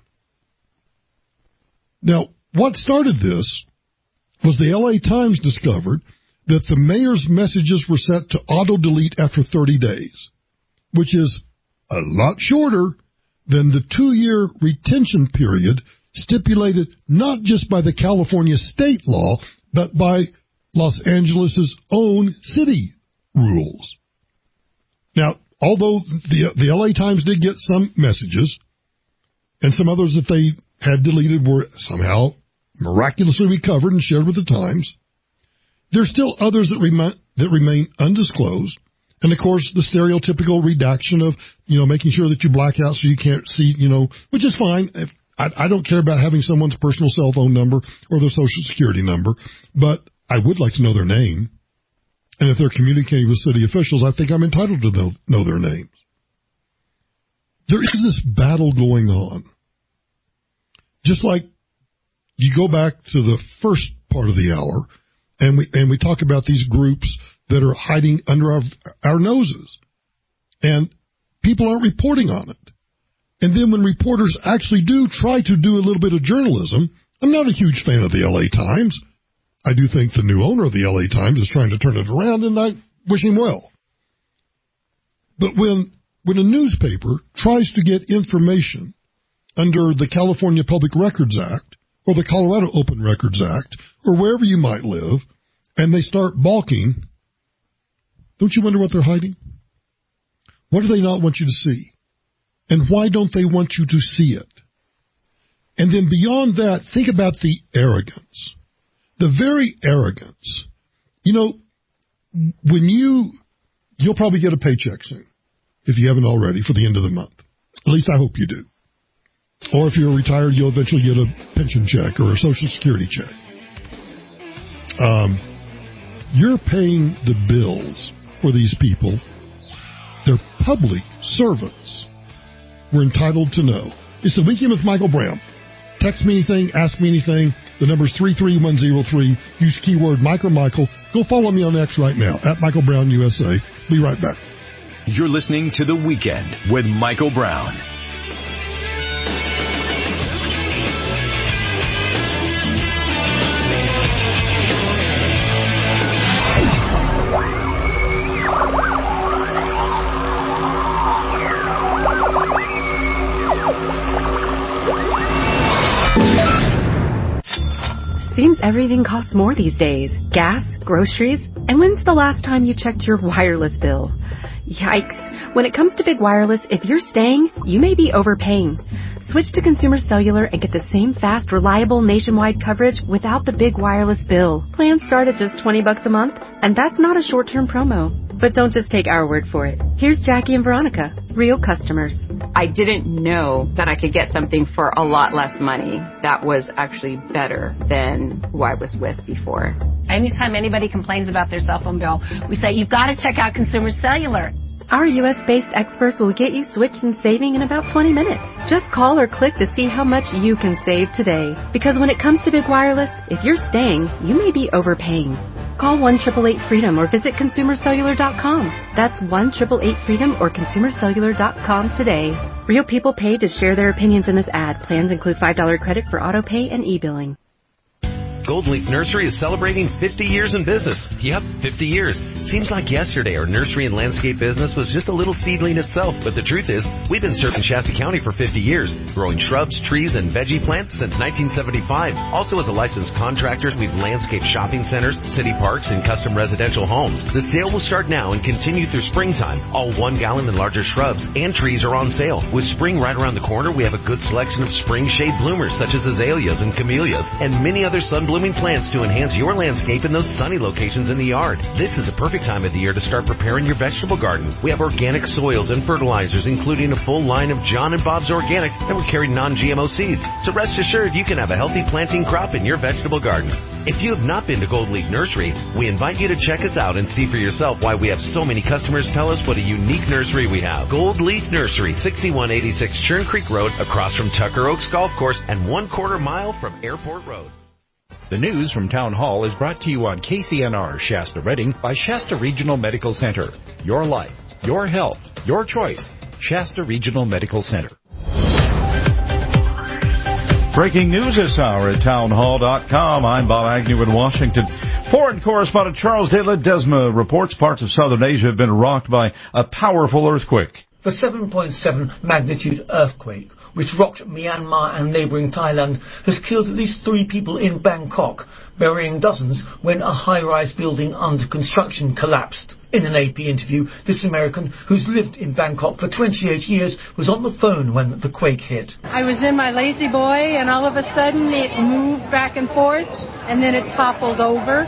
[SPEAKER 6] Now, what started this was the L A Times discovered that the mayor's messages were set to auto-delete after thirty days, which is a lot shorter than the two-year retention period stipulated not just by the California state law, but by Los Angeles' own city rules. Now, although the, the L A Times did get some messages, and some others that they had deleted were somehow miraculously recovered and shared with the Times, there's still others that remain, that remain undisclosed. And, of course, the stereotypical redaction of, you know, making sure that you black out so you can't see, you know, which is fine. If, I, I don't care about having someone's personal cell phone number or their social security number, but I would like to know their name. And if they're communicating with city officials, I think I'm entitled to know, know their names. There is this battle going on. Just like you go back to the first part of the hour, and we and we talk about these groups that are hiding under our, our noses, and people aren't reporting on it. And then when reporters actually do try to do a little bit of journalism, I'm not a huge fan of the L A Times. I do think the new owner of the L A Times is trying to turn it around, and I wish him well. But when when a newspaper tries to get information under the California Public Records Act or the Colorado Open Records Act or wherever you might live, and they start balking, don't you wonder what they're hiding? What do they not want you to see? And why don't they want you to see it? And then beyond that, think about the arrogance. The very arrogance. You know, when you, you'll probably get a paycheck soon, if you haven't already, for the end of the month. At least I hope you do. Or if you're retired, you'll eventually get a pension check or a Social Security check. Um, you're paying the bills for these people. They're public servants. We're entitled to know. It's the Weekend with Michael Brown. Text me anything, ask me anything. The number's three three one zero three. Use keyword Mike or Michael. Go follow me on X right now, at Michael Brown U S A. Be right back.
[SPEAKER 4] You're listening to The Weekend with Michael Brown.
[SPEAKER 21] Seems everything costs more these days. Gas, groceries, and when's the last time you checked your wireless bill? Yikes. When it comes to big wireless, if you're staying, you may be overpaying. Switch to Consumer Cellular and get the same fast, reliable nationwide coverage without the big wireless bill. Plans start at just twenty bucks a month, and that's not a short-term promo. But don't just take our word for it. Here's Jackie and Veronica, real customers.
[SPEAKER 22] I didn't know that I could get something for a lot less money that was actually better than who I was with before.
[SPEAKER 23] Anytime anybody complains about their cell phone bill, we say, you've got to check out Consumer Cellular.
[SPEAKER 21] Our U S-based experts will get you switched and saving in about twenty minutes. Just call or click to see how much you can save today. Because when it comes to big wireless, if you're staying, you may be overpaying. Call one eight eight eight freedom or visit consumer cellular dot com. That's one eight eight eight freedom or consumer cellular dot com today. Real people pay to share their opinions in this ad. Plans include five dollars credit for auto pay and e-billing.
[SPEAKER 8] Golden Leaf Nursery is celebrating fifty years in business. Yep, fifty years. Seems like yesterday our nursery and landscape business was just a little seedling itself, but the truth is, we've been serving Shasta County for fifty years, growing shrubs, trees, and veggie plants since nineteen seventy-five. Also, as a licensed contractor, we've landscaped shopping centers, city parks, and custom residential homes. The sale will start now and continue through springtime. All one gallon and larger shrubs and trees are on sale. With spring right around the corner, we have a good selection of spring shade bloomers such as azaleas and camellias, and many other sun bloomers blooming plants to enhance your landscape in those sunny locations in the yard. This is a perfect time of the year to start preparing your vegetable garden. We have organic soils and fertilizers, including a full line of John and Bob's Organics, and we carry non G M O seeds. So rest assured you can have a healthy planting crop in your vegetable garden. If you have not been to Gold Leaf Nursery, we invite you to check us out and see for yourself why we have so many customers tell us what a unique nursery we have. Gold Leaf Nursery, sixty-one eighty-six Churn Creek Road, across from Tucker Oaks Golf Course and one quarter mile from Airport Road.
[SPEAKER 1] The news from Town Hall is brought to you on K C N R Shasta Redding by Shasta Regional Medical Center. Your life, your health, your choice. Shasta Regional Medical Center.
[SPEAKER 7] Breaking news this hour at town hall dot com. I'm Bob Agnew in Washington. Foreign correspondent Charles de Ledesma reports parts of southern Asia have been rocked by a powerful earthquake.
[SPEAKER 10] The seven point seven magnitude earthquake, which rocked Myanmar and neighbouring Thailand, has killed at least three people in Bangkok, burying dozens when a high-rise building under construction collapsed. In an A P interview, this American, who's lived in Bangkok for twenty-eight years, was on the phone when the quake hit.
[SPEAKER 24] I was in my lazy boy, and all of a sudden it moved back and forth, and then it toppled over,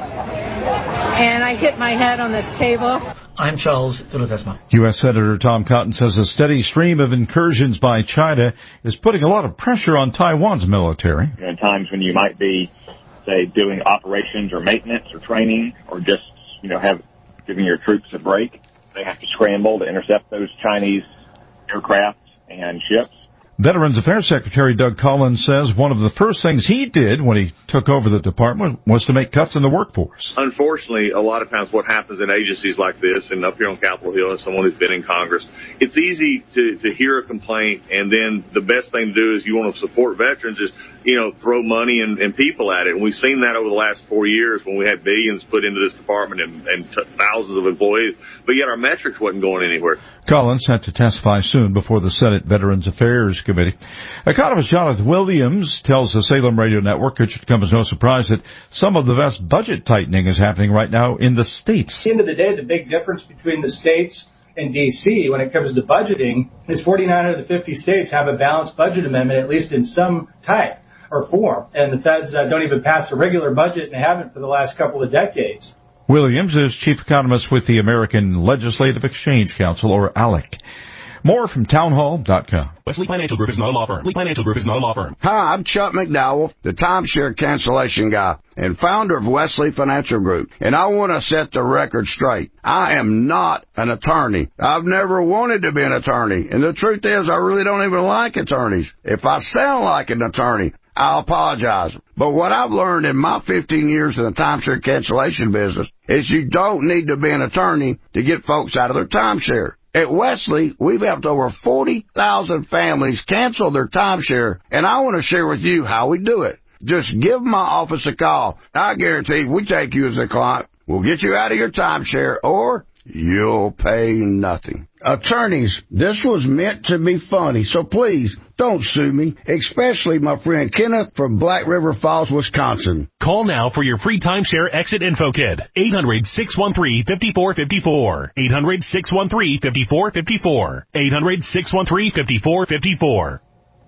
[SPEAKER 24] and I hit my head on the table.
[SPEAKER 10] I'm Charles de Ledesma.
[SPEAKER 7] U S Senator Tom Cotton says a steady stream of incursions by China is putting a lot of pressure on Taiwan's military.
[SPEAKER 25] In times when you might be, say, doing operations or maintenance or training or just, you know, have giving your troops a break, they have to scramble to intercept those Chinese aircraft and ships.
[SPEAKER 7] Veterans Affairs Secretary Doug Collins says one of the first things he did when he took over the department was to make cuts in the workforce.
[SPEAKER 26] Unfortunately, a lot of times what happens in agencies like this, and up here on Capitol Hill, as someone who's been in Congress, it's easy to, to hear a complaint, and then the best thing to do is you want to support veterans is, you know, throw money and, and people at it. And we've seen that over the last four years when we had billions put into this department and, and t- thousands of employees, but yet our metrics wasn't going anywhere.
[SPEAKER 7] Collins set to testify soon before the Senate Veterans Affairs Committee. Economist Jonathan Williams tells the Salem Radio Network it should come as no surprise that some of the best budget tightening is happening right now in the states.
[SPEAKER 27] At the end of the day, the big difference between the states and D C when it comes to budgeting is forty-nine of the fifty states have a balanced budget amendment, at least in some type or form. And the feds uh, don't even pass a regular budget, and they haven't for the last couple of decades.
[SPEAKER 7] Williams is chief economist with the American Legislative Exchange Council, or ALEC. More from town hall dot com.
[SPEAKER 28] Wesley Financial Group is not a law firm. Wesley Financial Group is not a law firm.
[SPEAKER 29] Hi, I'm Chuck McDowell, the timeshare cancellation guy and founder of Wesley Financial Group. And I want to set the record straight. I am not an attorney. I've never wanted to be an attorney. And the truth is, I really don't even like attorneys. If I sound like an attorney, I'll apologize. But what I've learned in my fifteen years in the timeshare cancellation business is you don't need to be an attorney to get folks out of their timeshare. At Wesley, we've helped over forty thousand families cancel their timeshare, and I want to share with you how we do it. Just give my office a call. I guarantee we take you as a client. We'll get you out of your timeshare, or you'll pay nothing. Attorneys, this was meant to be funny, so please don't sue me, especially my friend Kenneth from Black River Falls, Wisconsin.
[SPEAKER 28] Call now for your free timeshare exit info kit. eight hundred, six one three, five four five four. eight hundred, six one three, five four five four. eight hundred, six one three, five four five four.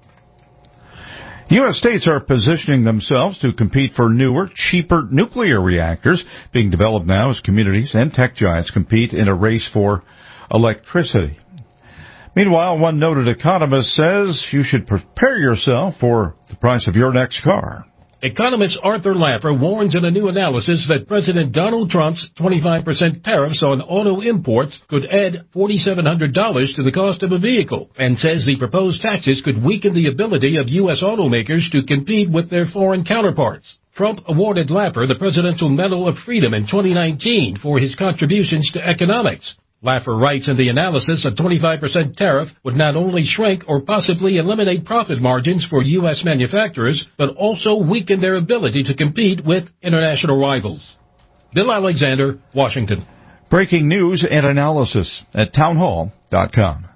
[SPEAKER 7] U S states are positioning themselves to compete for newer, cheaper nuclear reactors being developed now as communities and tech giants compete in a race for electricity. Meanwhile, one noted economist says you should prepare yourself for the price of your next car.
[SPEAKER 30] Economist Arthur Laffer warns in a new analysis that President Donald Trump's twenty-five percent tariffs on auto imports could add four thousand seven hundred dollars to the cost of a vehicle, and says the proposed taxes could weaken the ability of U S automakers to compete with their foreign counterparts. Trump awarded Laffer the Presidential Medal of Freedom in twenty nineteen for his contributions to economics. Laffer writes in the analysis a twenty-five percent tariff would not only shrink or possibly eliminate profit margins for U S manufacturers, but also weaken their ability to compete with international rivals. Bill Alexander, Washington.
[SPEAKER 7] Breaking news and analysis at town hall dot com.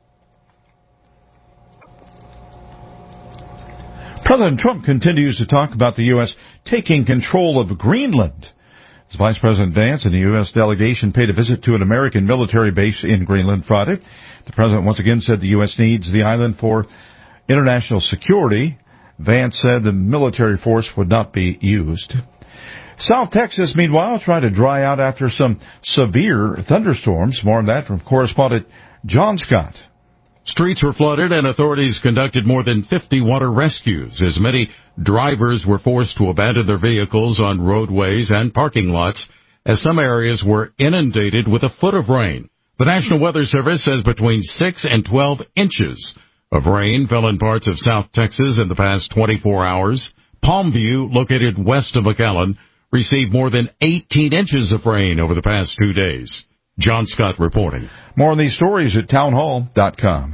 [SPEAKER 7] President Trump continues to talk about the U S taking control of Greenland. As Vice President Vance and the U S delegation paid a visit to an American military base in Greenland Friday, the president once again said the U S needs the island for international security. Vance said the military force would not be used. South Texas, meanwhile, tried to dry out after some severe thunderstorms. More on that from correspondent John Scott.
[SPEAKER 3] Streets were flooded and authorities conducted more than fifty water rescues as many drivers were forced to abandon their vehicles on roadways and parking lots as some areas were inundated with a foot of rain. The National Weather Service says between six and twelve inches of rain fell in parts of South Texas in the past twenty-four hours. Palmview, located west of McAllen, received more than eighteen inches of rain over the past two days. John Scott reporting.
[SPEAKER 7] More on these stories at townhall dot com.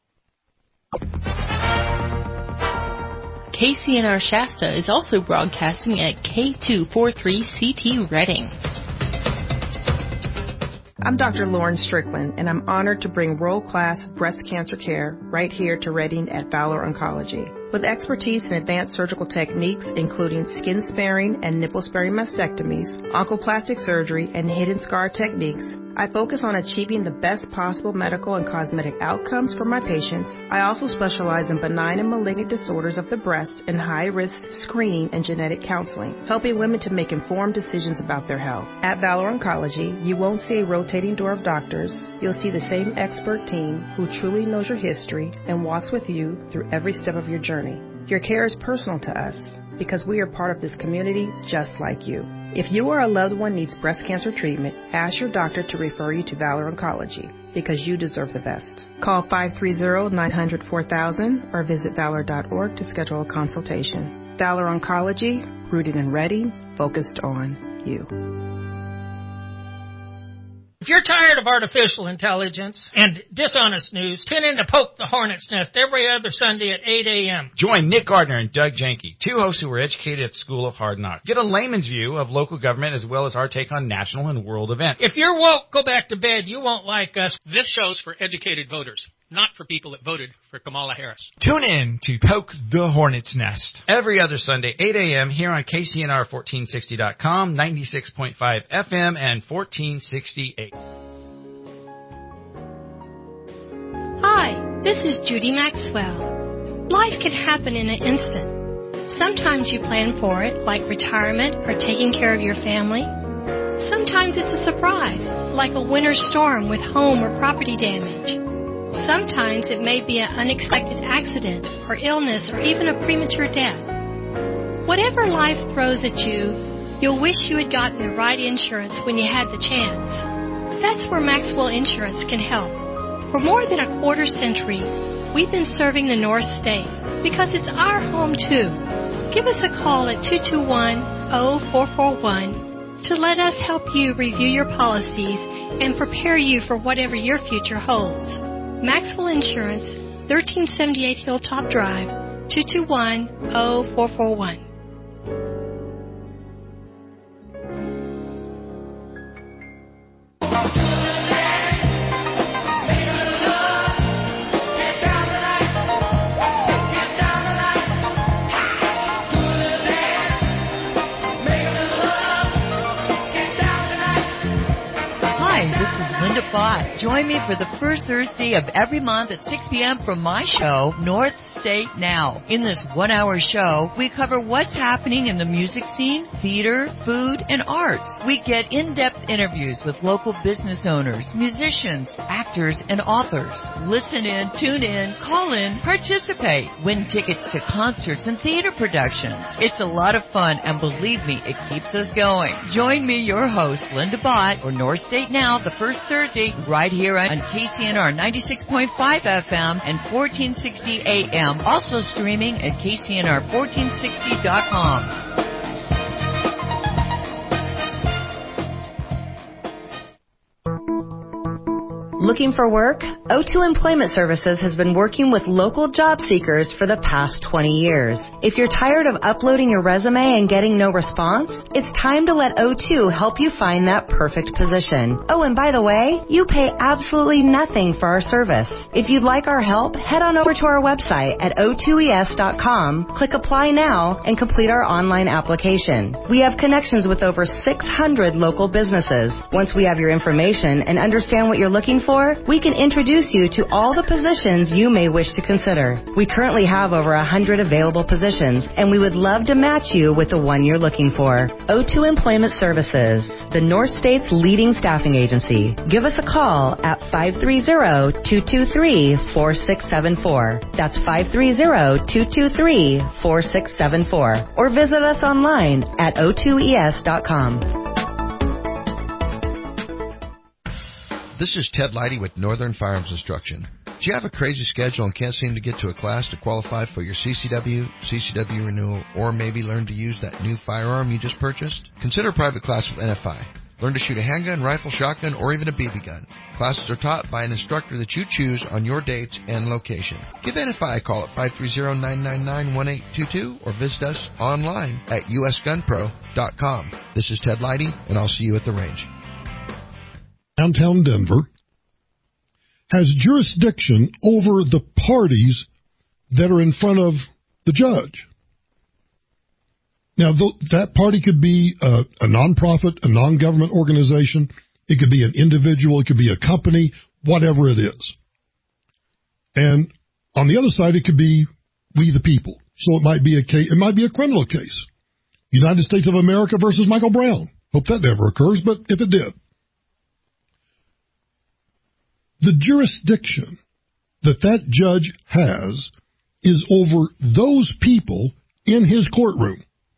[SPEAKER 9] K C N R Shasta is also broadcasting at K two forty-three C T Redding.
[SPEAKER 11] I'm Doctor Lauren Strickland, and I'm honored to bring world-class breast cancer care right here to Redding at Valor Oncology. With expertise in advanced surgical techniques, including skin sparing and nipple sparing mastectomies, oncoplastic surgery, and hidden scar techniques, I focus on achieving the best possible medical and cosmetic outcomes for my patients. I also specialize in benign and malignant disorders of the breast and high-risk screening and genetic counseling, helping women to make informed decisions about their health. At Valor Oncology, you won't see a rotating door of doctors. You'll see the same expert team who truly knows your history and walks with you through every step of your journey. Your care is personal to us because we are part of this community just like you. If you or a loved one needs breast cancer treatment, ask your doctor to refer you to Valor Oncology because you deserve the best. Call five three zero, nine zero zero, four thousand or visit valor dot org to schedule a consultation. Valor Oncology, rooted and ready, focused on you.
[SPEAKER 12] If you're tired of artificial intelligence and dishonest news, tune in to Poke the Hornet's Nest every other Sunday at eight a.m.
[SPEAKER 13] Join Nick Gardner and Doug Janke, two hosts who were educated at School of Hard Knocks. Get a layman's view of local government as well as our take on national and world events.
[SPEAKER 12] If you're woke, go back to bed. You won't like us. This show's for educated voters, not for people that voted for Kamala Harris.
[SPEAKER 13] Tune in to Poke the Hornet's Nest every other Sunday, eight a.m. here on K C N R fourteen sixty dot com, ninety-six point five F M, and fourteen sixty-eight.
[SPEAKER 14] Hi, this is Judy Maxwell. Life can happen in an instant. Sometimes you plan for it, like retirement or taking care of your family. Sometimes it's a surprise, like a winter storm with home or property damage. Sometimes it may be an unexpected accident or illness or even a premature death. Whatever life throws at you, you'll wish you had gotten the right insurance when you had the chance. That's where Maxwell Insurance can help. For more than a quarter century, we've been serving the North State because it's our home too. Give us a call at two two one, zero four four one to let us help you review your policies and prepare you for whatever your future holds. Maxwell Insurance, thirteen seventy-eight Hilltop Drive, two two one, zero four four one.
[SPEAKER 15] Join me for the first Thursday of every month at six p.m. for my show, North State Now. In this one-hour show, we cover what's happening in the music scene, theater, food, and arts. We get in-depth interviews with local business owners, musicians, actors, and authors. Listen in, tune in, call in, participate, win tickets to concerts and theater productions. It's a lot of fun, and believe me, it keeps us going. Join me, your host, Linda Bott, for North State Now, the first Thursday, right here on K C N R ninety-six point five F M and fourteen sixty A M. Also streaming at K C N R fourteen sixty dot com.
[SPEAKER 16] Looking for work? O two Employment Services has been working with local job seekers for the past twenty years. If you're tired of uploading your resume and getting no response, it's time to let O two help you find that perfect position. Oh, and by the way, you pay absolutely nothing for our service. If you'd like our help, head on over to our website at O two E S dot com, click Apply Now, and complete our online application. We have connections with over six hundred local businesses. Once we have your information and understand what you're looking for, for, we can introduce you to all the positions you may wish to consider. We currently have over one hundred available positions, and we would love to match you with the one you're looking for. O two Employment Services, the North State's leading staffing agency. Give us a call at five three zero, two two three, four six seven four. That's five three zero, two two three, four six seven four. Or visit us online at o two e s dot com.
[SPEAKER 2] This is Ted Leidy with Northern Firearms Instruction. Do you have a crazy schedule and can't seem to get to a class to qualify for your C C W, C C W renewal, or maybe learn to use that new firearm you just purchased? Consider a private class with N F I. Learn to shoot a handgun, rifle, shotgun, or even a B B gun. Classes are taught by an instructor that you choose on your dates and location. Give N F I a call at five three zero, nine nine nine, one eight two two or visit us online at u s gun pro dot com. This is Ted Leidy, and I'll see you at the range.
[SPEAKER 4] Downtown Denver has jurisdiction over the parties that are in front of the judge. Now, th- that party could be a, a nonprofit, a non-government organization. It could be an individual. It could be a company, whatever it is. And on the other side, it could be we the people. So it might be a case, it might be a criminal case. United States of America versus Michael Brown. Hope that never occurs, but if it did. The jurisdiction that that judge has is over those people in his courtroom.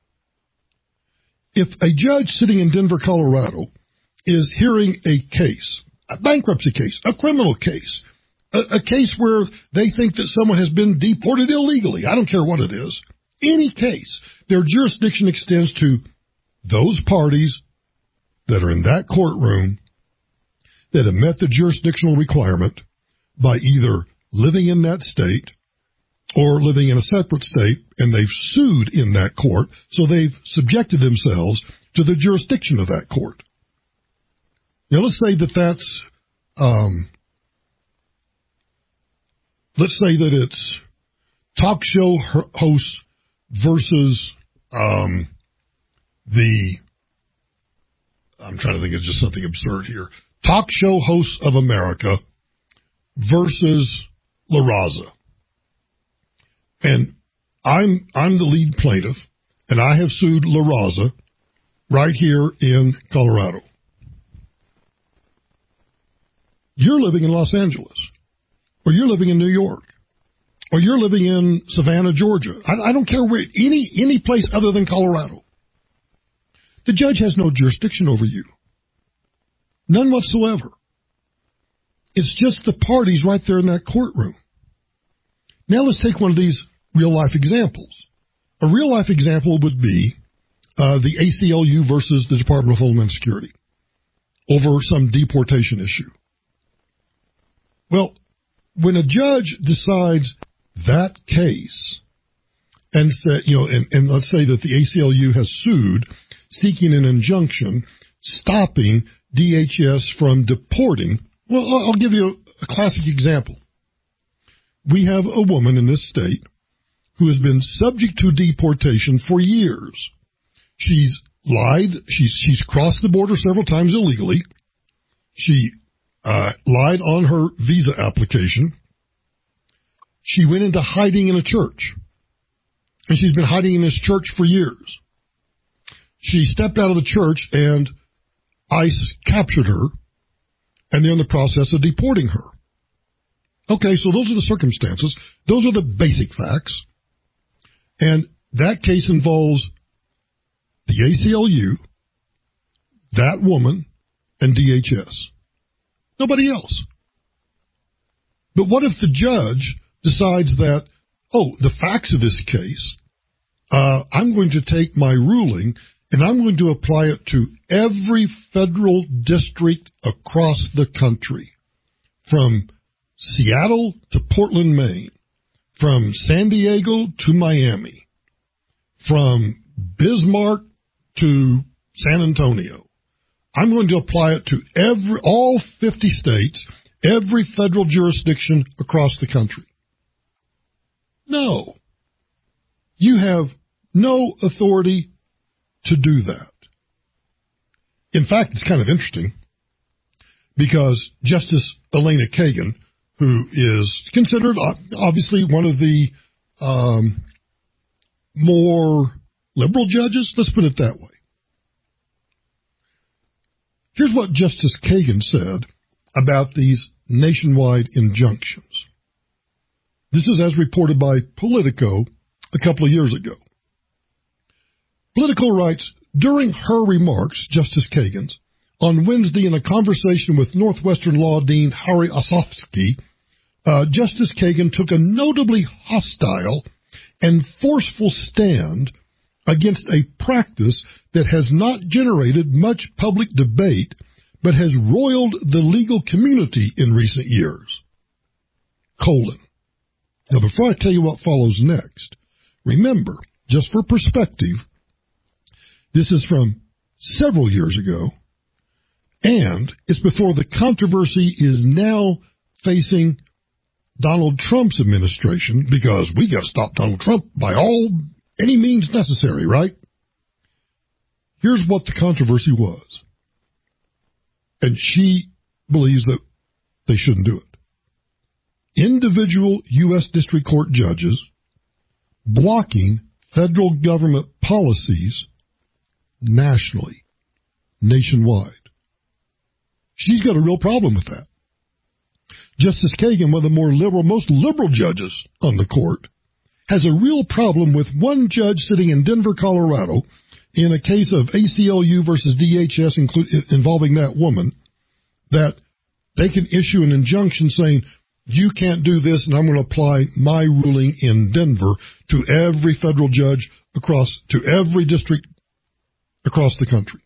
[SPEAKER 4] If a judge sitting in Denver, Colorado, is hearing a case, a bankruptcy case, a criminal case, a, a case where they think that someone has been deported illegally, I don't care what it is, any case, their jurisdiction extends to those parties that are in that courtroom that have met the jurisdictional requirement by either living in that state or living in a separate state, and they've sued in that court, so they've subjected themselves to the jurisdiction of that court. Now, let's say that that's, um, let's say that it's talk show hosts versus um, the, I'm trying to think of just something absurd here, Talk Show Hosts of America versus La Raza. And I'm I'm the lead plaintiff, and I have sued La Raza right here in Colorado. You're living in Los Angeles, or you're living in New York, or you're living in Savannah, Georgia. I, I don't care where, any any place other than Colorado. The judge has no jurisdiction over you. None whatsoever. It's just the parties right there in that courtroom. Now let's take one of these real-life examples. A real-life example would be uh, the A C L U versus the Department of Homeland Security over some deportation issue. Well, when a judge decides that case and say, you know, and, and let's say that the A C L U has sued, seeking an injunction, stopping D H S from deporting. Well, I'll give you a classic example. We have a woman in this state who has been subject to deportation for years. She's lied. She's, she's crossed the border several times illegally. She uh, lied on her visa application. She went into hiding in a church. And she's been hiding in this church for years. She stepped out of the church and ICE captured her, and they're in the process of deporting her. Okay, so those are the circumstances. Those are the basic facts. And that case involves the A C L U, that woman, and D H S. Nobody else. But what if the judge decides that, oh, the facts of this case, uh, I'm going to take my ruling and I'm going to apply it to every federal district across the country, from Seattle to Portland, Maine, from San Diego to Miami, from Bismarck to San Antonio. I'm going to apply it to every all fifty states, every federal jurisdiction across the country. No. You have no authority to do that. In fact, it's kind of interesting because Justice Elena Kagan, who is considered obviously one of the um, more liberal judges, let's put it that way. Here's what Justice Kagan said about these nationwide injunctions. This is as reported by Politico a couple of years ago. Politico writes, during her remarks, Justice Kagan's, on Wednesday in a conversation with Northwestern Law Dean Harry Osofsky, uh, Justice Kagan took a notably hostile and forceful stand against a practice that has not generated much public debate but has roiled the legal community in recent years. Colon. Now, before I tell you what follows next, remember, just for perspective, this is from several years ago, and it's before the controversy is now facing Donald Trump's administration, because we got to stop Donald Trump by all any means necessary, right? Here's what the controversy was. And she believes that they shouldn't do it. Individual U S District Court judges blocking federal government policies nationally, nationwide. She's got a real problem with that. Justice Kagan, one of the more liberal, most liberal judges on the court, has a real problem with one judge sitting in Denver, Colorado, in a case of A C L U versus D H S inclu- involving that woman, that they can issue an injunction saying, you can't do this, and I'm going to apply my ruling in Denver to every federal judge across, to every district across the country.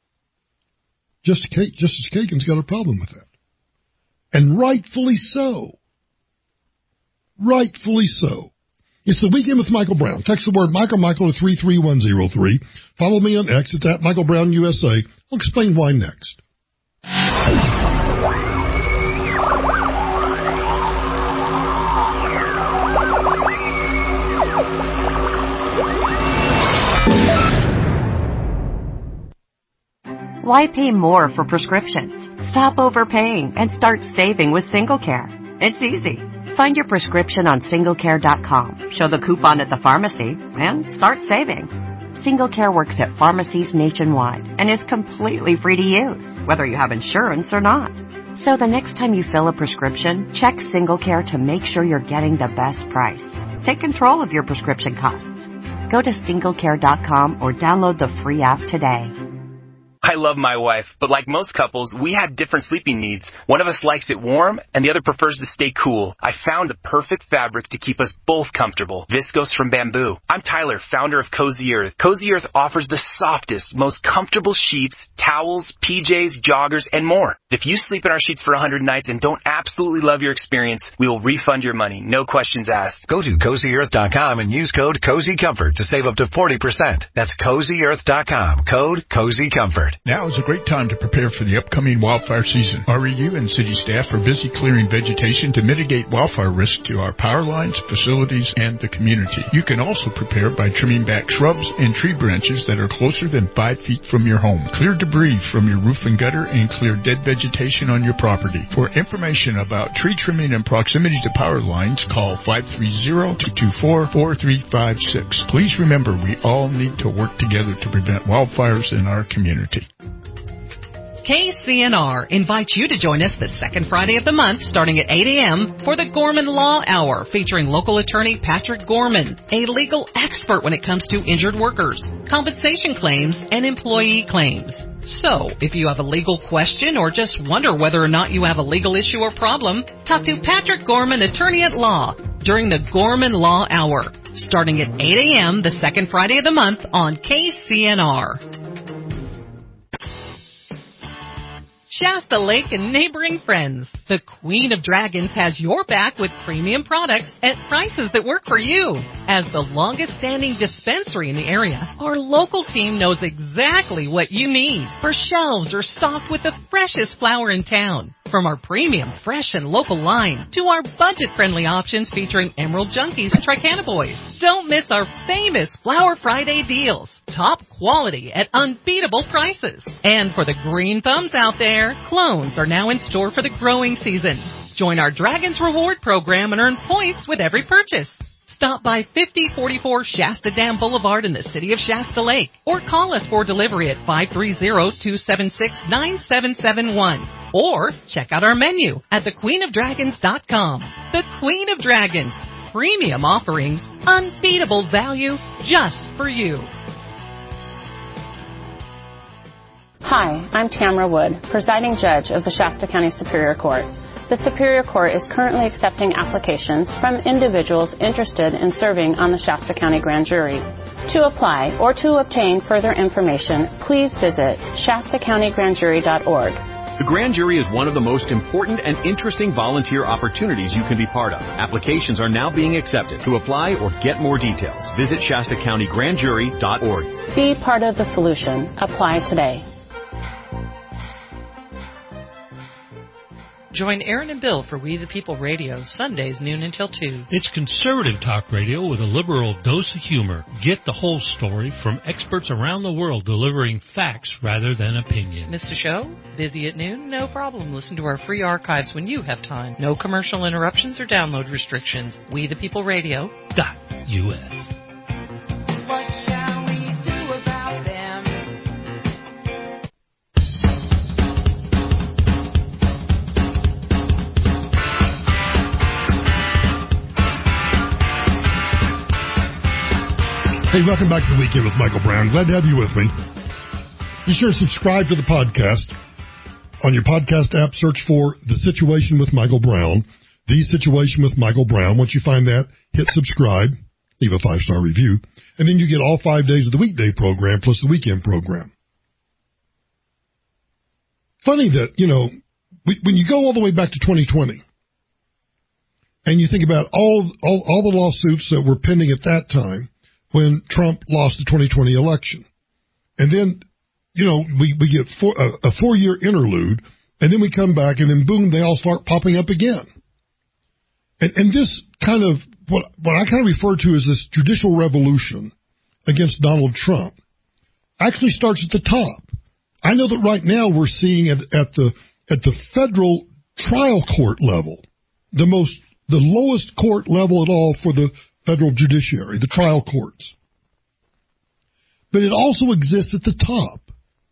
[SPEAKER 4] Justice Kagan's got a problem with that. And rightfully so. Rightfully so. It's the Weekend with Michael Brown. Text the word Michael Michael to three three one zero three. Follow me on X. It's at Michael Brown U S A. I'll explain why next.
[SPEAKER 5] Why pay more for prescriptions? Stop overpaying and start saving with SingleCare. It's easy. Find your prescription on single care dot com, show the coupon at the pharmacy, and start saving. SingleCare works at pharmacies nationwide and is completely free to use, whether you have insurance or not. So the next time you fill a prescription, check SingleCare to make sure you're getting the best price. Take control of your prescription costs. Go to single care dot com or download the free app today.
[SPEAKER 6] I love my wife, but like most couples, we had different sleeping needs. One of us likes it warm, and the other prefers to stay cool. I found the perfect fabric to keep us both comfortable. Viscose from Bamboo. I'm Tyler, founder of Cozy Earth. Cozy Earth offers the softest, most comfortable sheets, towels, P Js, joggers, and more. If you sleep in our sheets for one hundred nights and don't absolutely love your experience, we will refund your money, no questions asked.
[SPEAKER 8] Go to cozy earth dot com and use code CozyComfort to save up to forty percent. That's cozy earth dot com, code CozyComfort.
[SPEAKER 17] Now is a great time to prepare for the upcoming wildfire season. R E U and city staff are busy clearing vegetation to mitigate wildfire risk to our power lines, facilities, and the community. You can also prepare by trimming back shrubs and tree branches that are closer than five feet from your home. Clear debris from your roof and gutter and clear dead vegetation on your property. For information about tree trimming and proximity to power lines, call five three zero, two two four, four three five six. Please remember, we all need to work together to prevent wildfires in our community.
[SPEAKER 18] K C N R invites you to join us the second Friday of the month starting at eight a.m. for the Gorman Law Hour featuring local attorney Patrick Gorman, a legal expert when it comes to injured workers, compensation claims, and employee claims. So, if you have a legal question or just wonder whether or not you have a legal issue or problem, talk to Patrick Gorman, attorney at law, during the Gorman Law Hour starting at eight a.m. the second Friday of the month on K C N R. Shasta Lake and neighboring friends. The Queen of Dragons has your back with premium products at prices that work for you. As the longest standing dispensary in the area, our local team knows exactly what you need for shelves or stocked with the freshest flower in town. From our premium, fresh, and local line to our budget-friendly options featuring Emerald Junkies and Tricana Boys. Don't miss our famous Flower Friday deals. top quality at unbeatable prices. And for the green thumbs out there, clones are now in store for the growing season. Join our Dragons Reward program and earn points with every purchase. Stop by fifty forty-four Shasta Dam Boulevard in the city of Shasta Lake or call us for delivery at five three zero, two seven six, nine seven seven one. Or check out our menu at the queen of dragons dot com. The Queen of Dragons. Premium offerings, unbeatable value just for you.
[SPEAKER 1] Hi, I'm Tamara Wood, presiding judge of the Shasta County Superior Court. The Superior Court is currently accepting applications from individuals interested in serving on the Shasta County Grand Jury. To apply or to obtain further information, please visit shasta county grand jury dot org.
[SPEAKER 10] The Grand Jury is one of the most important and interesting volunteer opportunities you can be part of. Applications are now being accepted. To apply or get more details, visit shasta county grand jury dot org.
[SPEAKER 1] Be part of the solution. Apply today.
[SPEAKER 18] Join Aaron and Bill for We the People Radio, Sundays noon until two.
[SPEAKER 30] It's conservative talk radio with a liberal dose of humor. Get the whole story from experts around the world delivering facts rather than opinion.
[SPEAKER 18] Missed a show? Busy at noon? No problem. Listen to our free archives when you have time. No commercial interruptions or download restrictions. We the People Radio dot U S.
[SPEAKER 4] Hey, welcome back to the Weekend with Michael Brown. Glad to have you with me. Be sure to subscribe to the podcast. On your podcast app, search for The Situation with Michael Brown. The Situation with Michael Brown. Once you find that, hit subscribe, leave a five-star review, and then you get all five days of the weekday program plus the weekend program. Funny that, you know, when you go all the way back to twenty twenty, and you think about all, all, all the lawsuits that were pending at that time, when Trump lost the twenty twenty election. And then, you know, we, we get four, a, a four-year interlude, and then we come back, and then boom, they all start popping up again. And, and this kind of, what, what I kind of refer to as this judicial revolution against Donald Trump actually starts at the top. I know that right now we're seeing at, at the, at the federal trial court level, the most, the lowest court level at all for the federal judiciary, the trial courts. But it also exists at the top.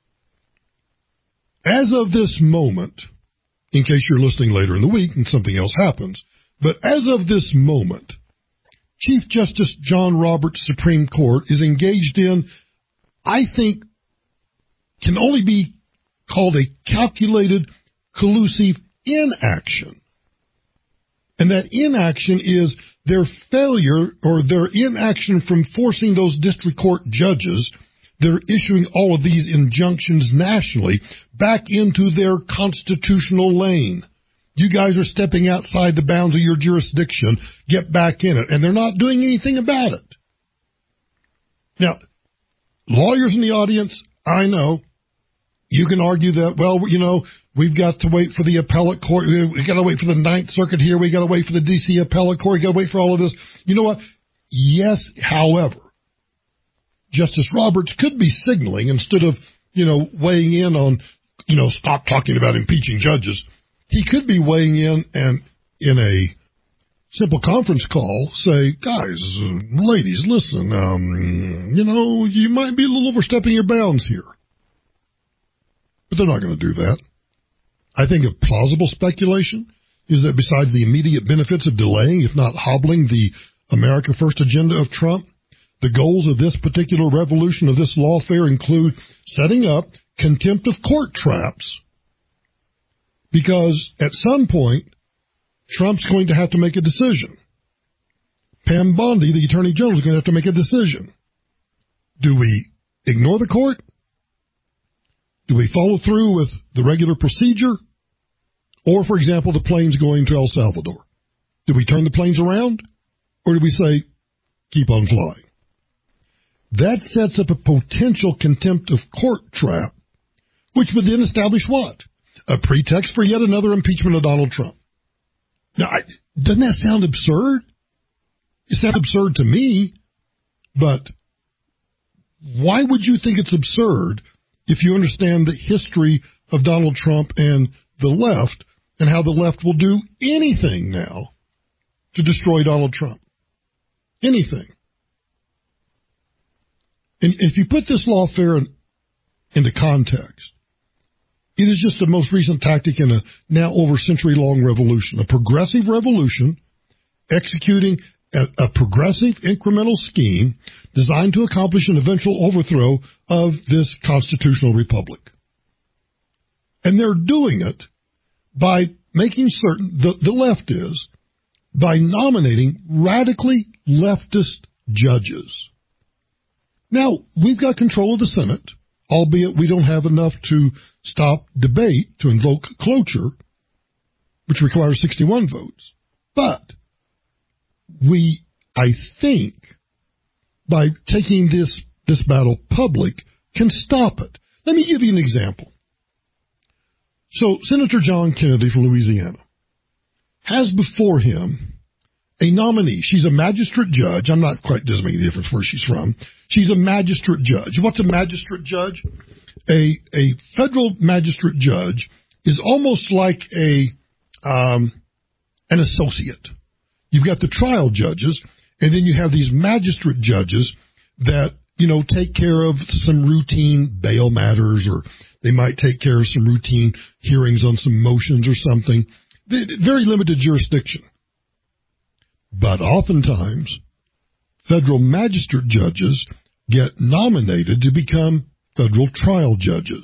[SPEAKER 4] As of this moment, in case you're listening later in the week and something else happens, but as of this moment, Chief Justice John Roberts' Supreme Court is engaged in, I think, can only be called a calculated, collusive inaction. And that inaction is their failure or their inaction from forcing those district court judges that are issuing all of these injunctions nationally back into their constitutional lane. You guys are stepping outside the bounds of your jurisdiction. Get back in it. And they're not doing anything about it. Now, lawyers in the audience, I know, you can argue that, well, you know, we've got to wait for the appellate court. We've got to wait for the Ninth Circuit here. We've got to wait for the D C appellate court. We've got to wait for all of this. You know what? Yes, however, Justice Roberts could be signaling instead of, you know, weighing in on, you know, stop talking about impeaching judges. He could be weighing in and in a simple conference call say, guys, ladies, listen, um, you know, you might be a little overstepping your bounds here. But they're not going to do that. I think a plausible speculation is that besides the immediate benefits of delaying, if not hobbling, the America First agenda of Trump, the goals of this particular revolution, of this lawfare, include setting up contempt of court traps. Because at some point, Trump's going to have to make a decision. Pam Bondi, the Attorney General, is going to have to make a decision. Do we ignore the court? Do we follow through with the regular procedure? Or, for example, the planes going to El Salvador? Do we turn the planes around? Or do we say, keep on flying? That sets up a potential contempt of court trap, which would then establish what? A pretext for yet another impeachment of Donald Trump. Now, I, doesn't that sound absurd? It sounds absurd to me, but why would you think it's absurd if you understand the history of Donald Trump and the left and how the left will do anything now to destroy Donald Trump? Anything. And if you put this lawfare in, into context, it is just the most recent tactic in a now over century-long revolution, a progressive revolution executing a, a progressive incremental scheme designed to accomplish an eventual overthrow of this constitutional republic. And they're doing it by making certain, the, the left is, by nominating radically leftist judges. Now, we've got control of the Senate, albeit we don't have enough to stop debate, to invoke cloture, which requires sixty-one votes. But we, I think, by taking this, this battle public, can stop it. Let me give you an example. So, Senator John Kennedy from Louisiana has before him a nominee. She's a magistrate judge. I'm not quite, doesn't make a difference where she's from. She's a magistrate judge. What's a magistrate judge? A a federal magistrate judge is almost like a um, an associate. You've got the trial judges, and then you have these magistrate judges that, you know, take care of some routine bail matters, or they might take care of some routine hearings on some motions or something. Very limited jurisdiction. But oftentimes, federal magistrate judges get nominated to become federal trial judges.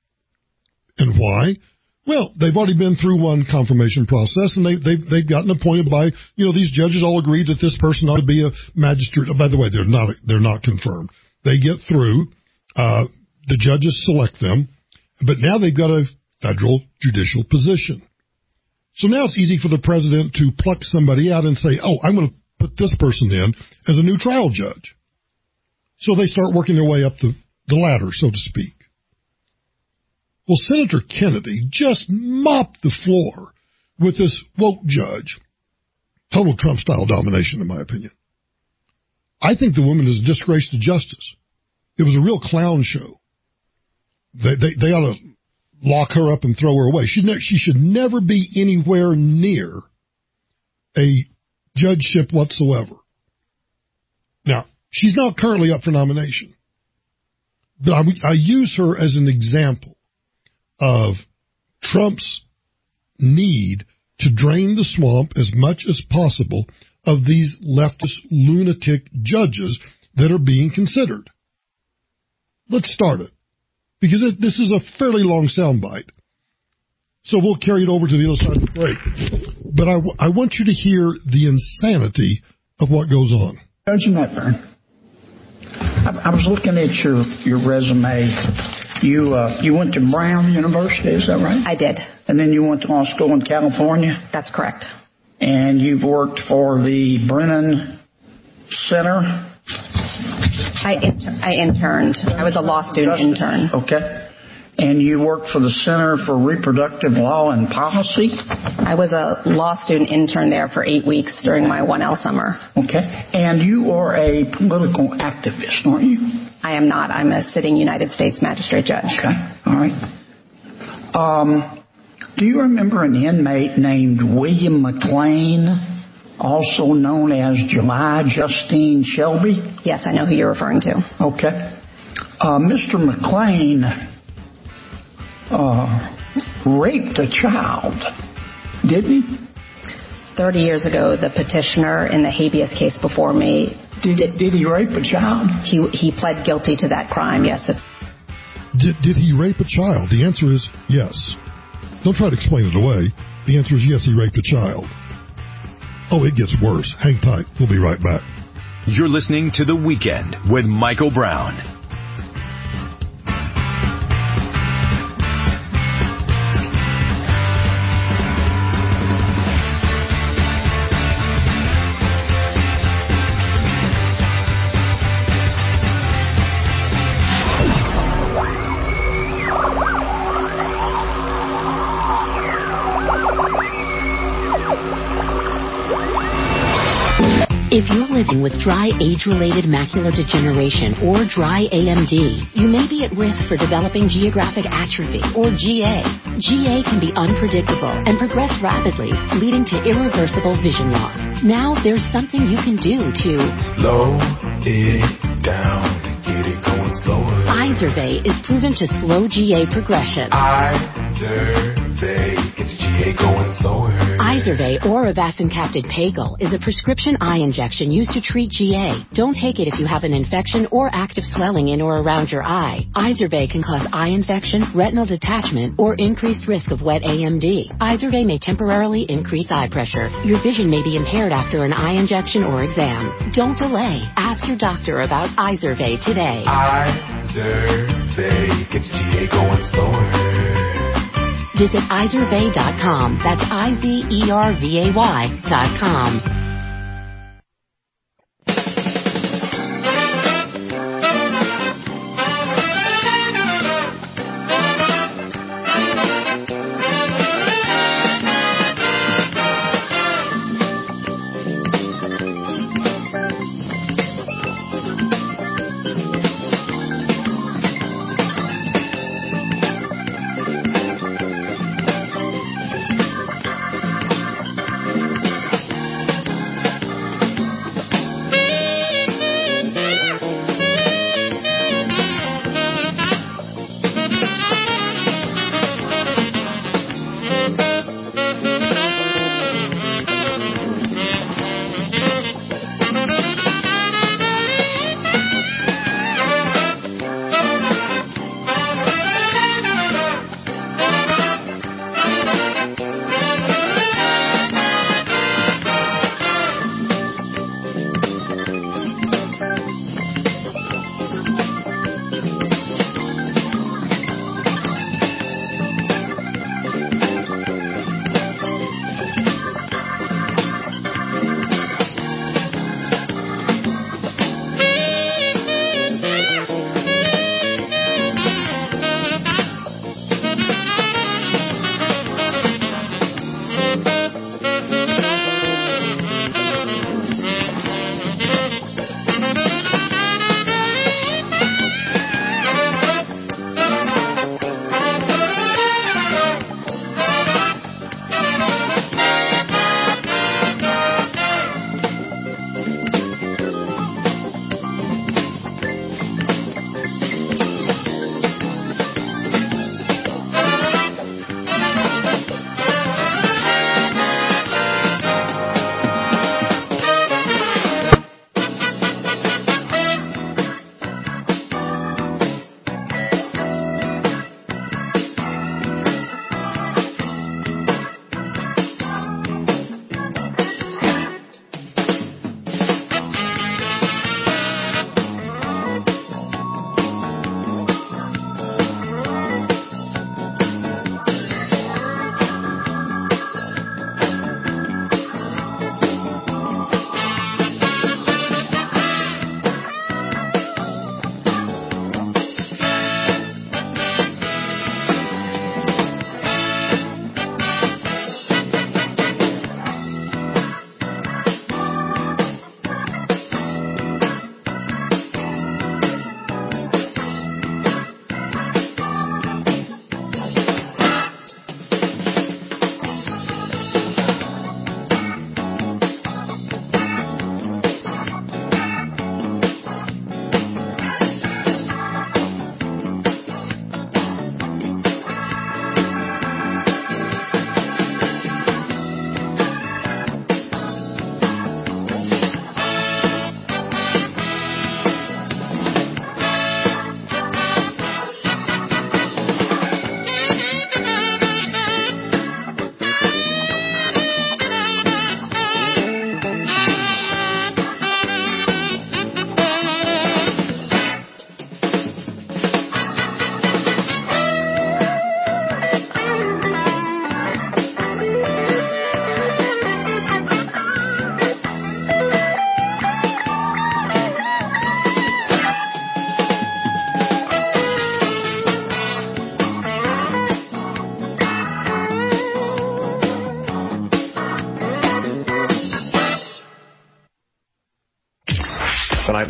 [SPEAKER 4] And why? Well, they've already been through one confirmation process, and they, they've, they've gotten appointed by, you know, these judges all agree that this person ought to be a magistrate. Oh, by the way, they're not, they're not confirmed. They get through, uh, the judges select them, but now they've got a federal judicial position. So now it's easy for the president to pluck somebody out and say, oh, I'm going to put this person in as a new trial judge. So they start working their way up the, the ladder, so to speak. Well, Senator Kennedy just mopped the floor with this woke judge. Total Trump-style domination, in my opinion. I think the woman is a disgrace to justice. It was a real clown show. They, they, they ought to lock her up and throw her away. She, ne- she should never be anywhere near a judgeship whatsoever. Now, she's not currently up for nomination, but I, I use her as an example of Trump's need to drain the swamp as much as possible of these leftist lunatic judges that are being considered. Let's start it, because it, this is a fairly long soundbite. So we'll carry it over to the other side of the break. But I, I want you to hear the insanity of what goes on.
[SPEAKER 19] Judge Metburn, I, I was looking at your, your resume. You uh, you went to Brown University, is that right?
[SPEAKER 20] I did.
[SPEAKER 19] And then you went to law school in California?
[SPEAKER 20] That's correct.
[SPEAKER 19] And you've worked for the Brennan Center?
[SPEAKER 20] I, inter- I interned. I was a law student
[SPEAKER 19] Justice.
[SPEAKER 20] intern.
[SPEAKER 19] Okay. And you worked for the Center for Reproductive Law and Policy?
[SPEAKER 20] I was a law student intern there for eight weeks during my one L summer.
[SPEAKER 19] Okay. And you are a political activist, aren't you?
[SPEAKER 20] I am not. I'm a sitting United States magistrate judge.
[SPEAKER 19] Okay. All right. Um, do you remember an inmate named William McLean, also known as July Justine Shelby?
[SPEAKER 20] Yes, I know who you're referring to.
[SPEAKER 19] Okay. Uh, Mister McLean uh, raped a child, didn't he?
[SPEAKER 20] Thirty years ago, the petitioner in the habeas case before me
[SPEAKER 19] Did, did, did he rape a child?
[SPEAKER 20] He he pled guilty to that crime, yes. It's
[SPEAKER 4] did, did he rape a child? The answer is yes. Don't try to explain it away. The answer is yes, he raped a child. Oh, it gets worse. Hang tight. We'll be right back.
[SPEAKER 28] You're listening to The Weekend with Michael Brown.
[SPEAKER 21] If you're
[SPEAKER 3] living with dry age-related macular degeneration or dry A M D, you may be at risk for developing geographic atrophy or G A. G A can be unpredictable and progress rapidly, leading to irreversible vision loss. Now there's something you can do to
[SPEAKER 7] slow it down, get it going slower.
[SPEAKER 3] Izervay is proven to slow G A progression.
[SPEAKER 7] Izervay, it's G A going slower.
[SPEAKER 3] Izervay or avacincaptad pegol is a prescription eye injection used to treat G A. Don't take it if you have an infection or active swelling in or around your eye. Izervay can cause eye infection, retinal detachment, or increased risk of wet A M D. Izervay may temporarily increase eye pressure. Your vision may be impaired after an eye injection or exam. Don't delay. Ask your doctor about Izervay today.
[SPEAKER 7] Izervay gets G A going slower.
[SPEAKER 3] Visit Izervay dot com. That's I Z E R V A Y dot com.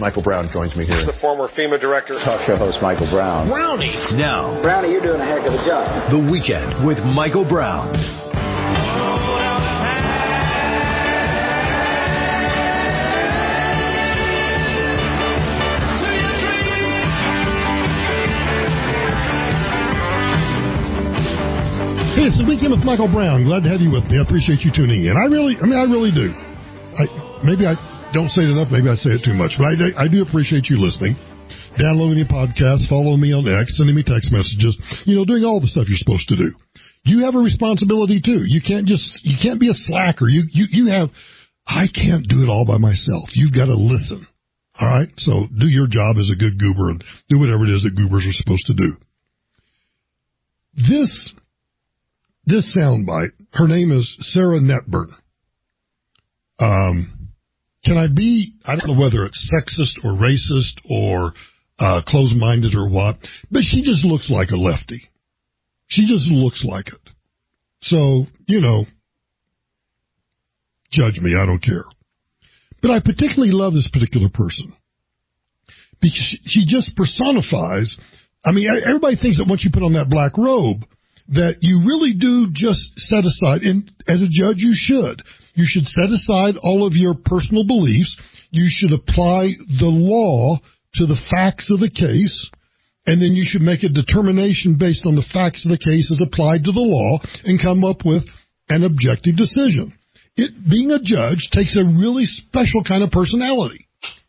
[SPEAKER 9] Michael Brown joins me here.
[SPEAKER 11] He's the former FEMA director.
[SPEAKER 9] Talk show host Michael Brown.
[SPEAKER 11] Brownie.
[SPEAKER 9] Now,
[SPEAKER 11] Brownie, you're doing a heck of a job.
[SPEAKER 9] The Weekend with Michael Brown.
[SPEAKER 4] Hey, it's the Weekend with Michael Brown. Glad to have you with me. I appreciate you tuning in. I really, I mean, I really do. I, maybe I don't say it enough. Maybe I say it too much, but I, I do appreciate you listening, downloading the podcast, following me on X, sending me text messages, you know, doing all the stuff you're supposed to do. You have a responsibility too. You can't just, you can't be a slacker. You, you, you have, I can't do it all by myself. You've got to listen. All right. So do your job as a good goober and do whatever it is that goobers are supposed to do. This, this soundbite, her name is Sarah Netburn. Um, Can I be, I don't know whether it's sexist or racist or uh, closed-minded or what, but she just looks like a lefty. She just looks like it. So, you know, judge me, I don't care. But I particularly love this particular person because she just personifies, I mean, everybody thinks that once you put on that black robe that you really do just set aside, and as a judge you should. You should set aside all of your personal beliefs. You should apply the law to the facts of the case, and then you should make a determination based on the facts of the case as applied to the law and come up with an objective decision. It, being a judge takes a really special kind of personality.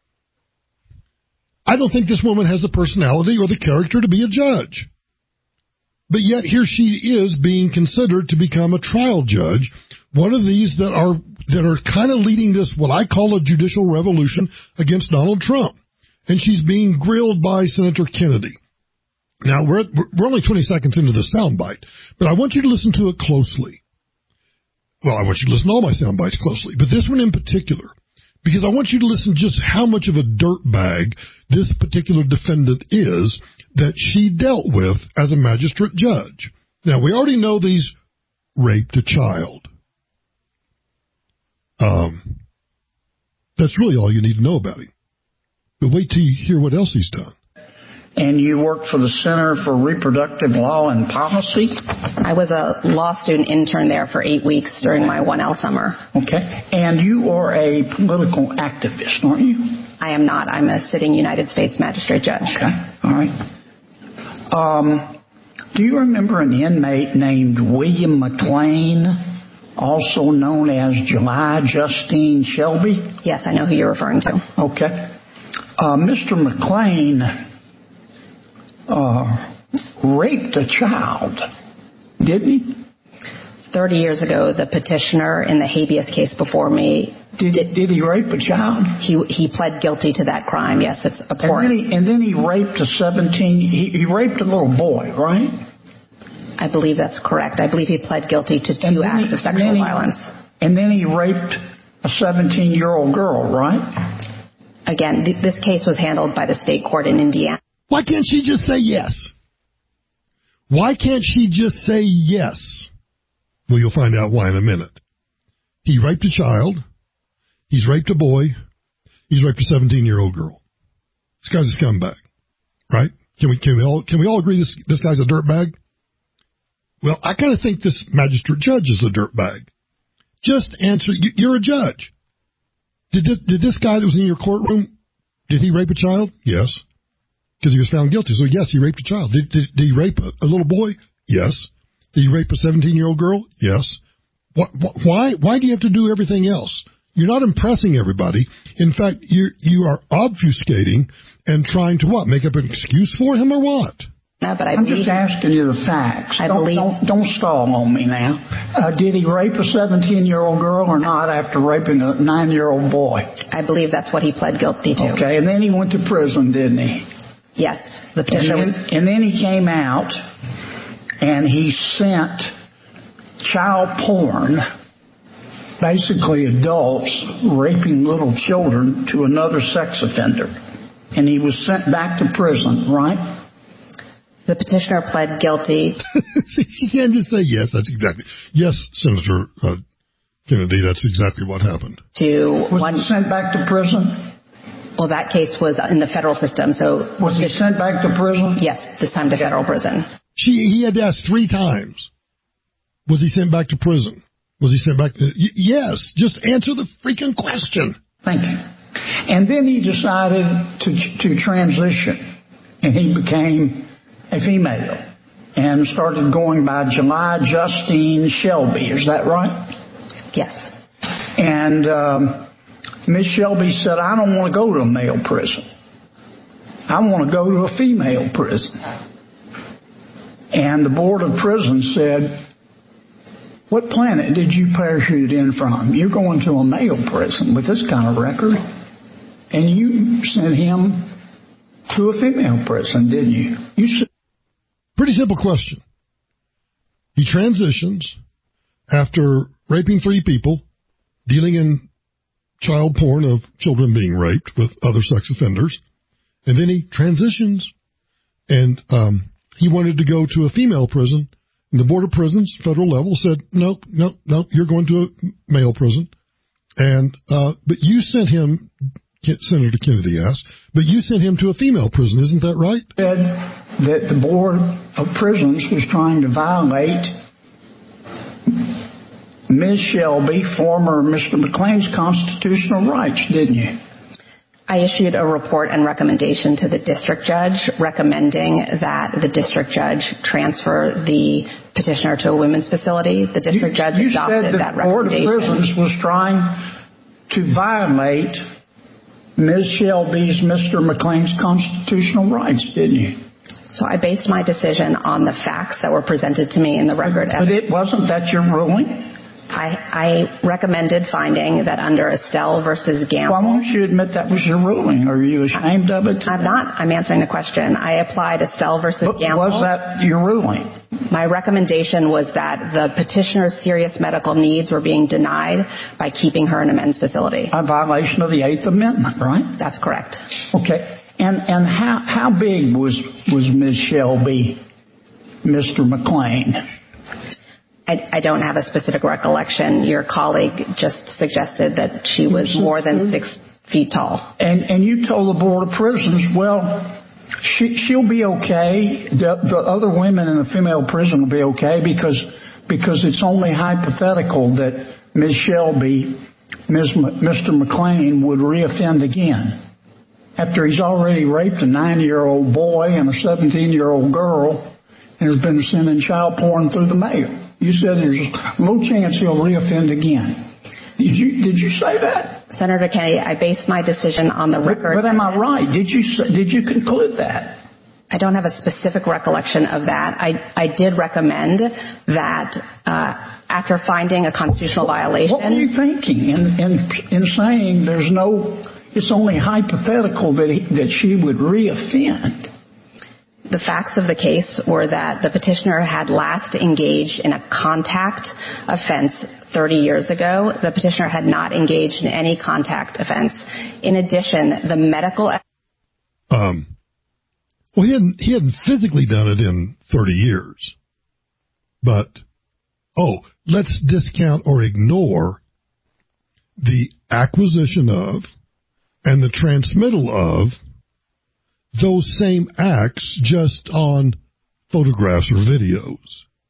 [SPEAKER 4] I don't think this woman has the personality or the character to be a judge. But yet here she is being considered to become a trial judge, one of these that are that are kind of leading this, what I call a judicial revolution against Donald Trump. And she's being grilled by Senator Kennedy. Now, we're, we're only twenty seconds into the soundbite, but I want you to listen to it closely. Well, I want you to listen to all my soundbites closely, but this one in particular, because I want you to listen just how much of a dirtbag this particular defendant is that she dealt with as a magistrate judge. Now, we already know that he's raped a child. Um, that's really all you need to know about him. But wait till you hear what else he's done.
[SPEAKER 19] And you worked for the Center for Reproductive Law and Policy?
[SPEAKER 20] I was a law student intern there for eight weeks during my one L summer.
[SPEAKER 19] Okay. And you are a political activist, aren't you?
[SPEAKER 20] I am not. I'm a sitting United States magistrate judge.
[SPEAKER 19] Okay. All right. Um, do you remember an inmate named William McLean, also known as July Justine Shelby?
[SPEAKER 20] Yes, I know who you're referring to.
[SPEAKER 19] Okay. Uh, Mister McLean uh, raped a child, didn't he?
[SPEAKER 20] Thirty years ago, the petitioner in the habeas case before me
[SPEAKER 19] did. Did, did he rape a child?
[SPEAKER 20] He he pled guilty to that crime. Yes, it's abhorrent.
[SPEAKER 19] And then he, and then he raped a seventeen. He, he raped a little boy, right?
[SPEAKER 20] I believe that's correct. I believe he pled guilty to two acts he, of sexual
[SPEAKER 19] and
[SPEAKER 20] violence.
[SPEAKER 19] He, and then he raped a seventeen-year-old girl, right?
[SPEAKER 20] Again, th- this case was handled by the state court in Indiana.
[SPEAKER 4] Why can't she just say yes? Why can't she just say yes? Well, you'll find out why in a minute. He raped a child. He's raped a boy. He's raped a seventeen-year-old girl. This guy's a scumbag, right? Can we can we all can we all agree this this guy's a dirtbag? Well, I kind of think this magistrate judge is a dirtbag. Just answer. You're a judge. Did this, did this guy that was in your courtroom, did he rape a child? Yes. Because he was found guilty. So, yes, he raped a child. Did, did, did he rape a, a little boy? Yes. Did he rape a seventeen-year-old girl? Yes. Why, why do you have to do everything else? You're not impressing everybody. In fact, you you are obfuscating and trying to what? Make up an excuse for him or what?
[SPEAKER 20] No, but I
[SPEAKER 19] I'm
[SPEAKER 20] believe,
[SPEAKER 19] just asking you the facts.
[SPEAKER 20] I
[SPEAKER 19] don't,
[SPEAKER 20] believe,
[SPEAKER 19] don't, don't stall on me now. Uh, did he rape a seventeen-year-old girl or not after raping a nine-year-old boy?
[SPEAKER 20] I believe that's what he pled guilty to.
[SPEAKER 19] Okay, and then he went to prison, didn't he?
[SPEAKER 20] Yes. The petitioner
[SPEAKER 19] and, then,
[SPEAKER 20] was...
[SPEAKER 19] and then he came out and he sent child porn, basically adults raping little children, to another sex offender. And he was sent back to prison, right?
[SPEAKER 20] The petitioner pled guilty.
[SPEAKER 4] She can't just say yes. That's exactly yes, Senator uh, Kennedy. That's exactly what happened.
[SPEAKER 20] To
[SPEAKER 19] was
[SPEAKER 20] one
[SPEAKER 19] he sent back to prison?
[SPEAKER 20] Well, that case was in the federal system, so...
[SPEAKER 19] Was he sent back to prison?
[SPEAKER 20] Yes, this time to federal prison.
[SPEAKER 4] She, he had to ask three times. Was he sent back to prison? Was he sent back to... Y- yes, just answer the freaking question.
[SPEAKER 19] Thank you. And then he decided to to transition, and he became a female and started going by July Justine Shelby. Is that right?
[SPEAKER 20] Yes.
[SPEAKER 19] And um, Miss Shelby said, I don't want to go to a male prison. I want to go to a female prison. And the Board of Prisons said, what planet did you parachute in from? You're going to a male prison with this kind of record. And you sent him to a female prison, didn't you? You said.
[SPEAKER 4] Pretty simple question. He transitions after raping three people, dealing in child porn of children being raped with other sex offenders, and then he transitions, and um, he wanted to go to a female prison, and the Board of Prisons, federal level, said, nope, nope, nope, you're going to a male prison. And uh, but you sent him, Senator Kennedy asked, but you sent him to a female prison, isn't that right?
[SPEAKER 19] Said that the Board of Prisons was trying to violate Miz Shelby, former Mister McLean's constitutional rights, didn't you?
[SPEAKER 20] I issued a report and recommendation to the district judge recommending that the district judge transfer the petitioner to a women's facility. The district judge
[SPEAKER 19] you
[SPEAKER 20] adopted
[SPEAKER 19] said
[SPEAKER 20] that
[SPEAKER 19] the Board of
[SPEAKER 20] recommendation.
[SPEAKER 19] Prisons was trying to violate Miz Shelby's, Mister McLean's constitutional rights, didn't you?
[SPEAKER 20] So I based my decision on the facts that were presented to me in the record.
[SPEAKER 19] But it wasn't that your ruling?
[SPEAKER 20] I, I recommended finding that under Estelle versus Gamble.
[SPEAKER 19] Why won't you admit that was your ruling? Are you ashamed of it?
[SPEAKER 20] I'm not. I'm answering the question. I applied Estelle versus
[SPEAKER 19] but
[SPEAKER 20] Gamble.
[SPEAKER 19] Was that your ruling?
[SPEAKER 20] My recommendation was that the petitioner's serious medical needs were being denied by keeping her in a men's facility.
[SPEAKER 19] A violation of the Eighth Amendment, right?
[SPEAKER 20] That's correct.
[SPEAKER 19] Okay. And and how how big was was Miz Shelby, Mister McLean?
[SPEAKER 20] I, I don't have a specific recollection. Your colleague just suggested that she was more than six feet tall.
[SPEAKER 19] And and you told the Board of Prisons, well, she she'll be okay. The the other women in the female prison will be okay because because it's only hypothetical that Miz Shelby, Miz Mister McLean would reoffend again after he's already raped a nine-year-old boy and a seventeen-year-old girl and has been sending child porn through the mail. You said there's no chance he'll reoffend again. Did you did you say that?
[SPEAKER 20] Senator Kennedy, I based my decision on the record.
[SPEAKER 19] But, but am I right? Did you did you conclude that?
[SPEAKER 20] I don't have a specific recollection of that. I I did recommend that uh, after finding a constitutional violation.
[SPEAKER 19] What were you thinking in in in saying there's no? It's only hypothetical that he, that she would reoffend.
[SPEAKER 20] The facts of the case were that the petitioner had last engaged in a contact offense thirty years ago. The petitioner had not engaged in any contact offense. In addition, the medical...
[SPEAKER 4] Um, well, he hadn't, he hadn't physically done it in thirty years. But, oh, let's discount or ignore the acquisition of and the transmittal of those same acts just on photographs or videos.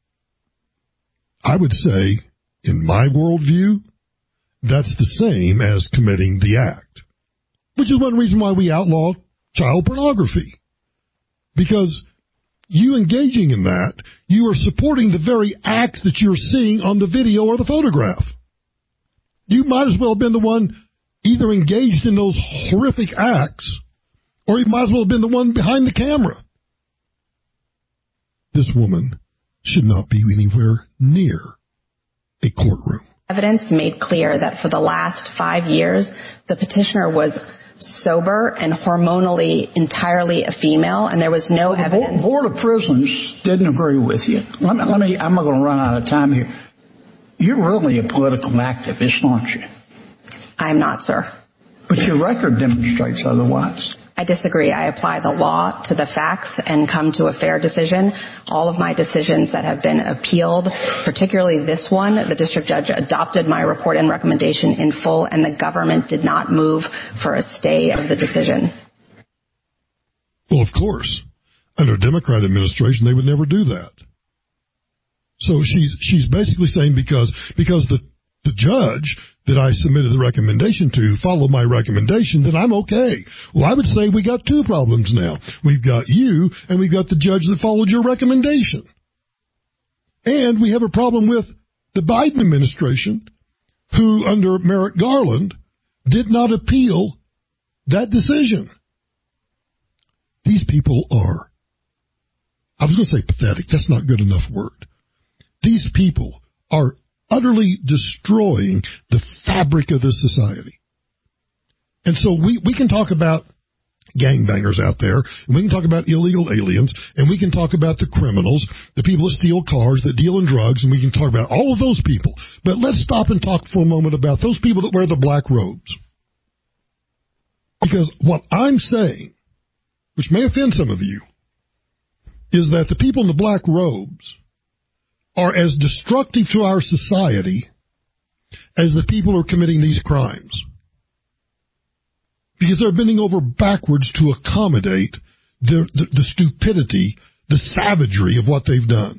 [SPEAKER 4] I would say, in my worldview, that's the same as committing the act, which is one reason why we outlaw child pornography. Because you engaging in that, you are supporting the very acts that you're seeing on the video or the photograph. You might as well have been the one either engaged in those horrific acts, or you might as well have been the one behind the camera. This woman should not be anywhere near a courtroom.
[SPEAKER 20] Evidence made clear that for the last five years, the petitioner was sober and hormonally entirely a female, and there was no
[SPEAKER 19] well, the
[SPEAKER 20] evidence.
[SPEAKER 19] The Board of Prisons didn't agree with you. Let me, let me, I'm not going to run out of time here. You're really a political activist, aren't you?
[SPEAKER 20] I'm not, sir.
[SPEAKER 19] But your record demonstrates otherwise.
[SPEAKER 20] I I disagree. I apply the law to the facts and come to a fair decision. All of my decisions that have been appealed, particularly this one, the district judge adopted my report and recommendation in full, and the government did not move for a stay of the decision.
[SPEAKER 4] Well, of course. Under a Democrat administration, they would never do that. So she's she's basically saying because because the, the judge that I submitted the recommendation to followed my recommendation, then I'm okay. Well, I would say we got two problems now. We've got you, and we've got the judge that followed your recommendation. And we have a problem with the Biden administration, who, under Merrick Garland, did not appeal that decision. These people are, I was going to say pathetic. That's not a good enough word. These people are utterly destroying the fabric of this society. And so we, we can talk about gangbangers out there, and we can talk about illegal aliens, and we can talk about the criminals, the people that steal cars, that deal in drugs, and we can talk about all of those people. But let's stop and talk for a moment about those people that wear the black robes. Because what I'm saying, which may offend some of you, is that the people in the black robes are as destructive to our society as the people who are committing these crimes. Because they're bending over backwards to accommodate the, the, the stupidity, the savagery of what they've done.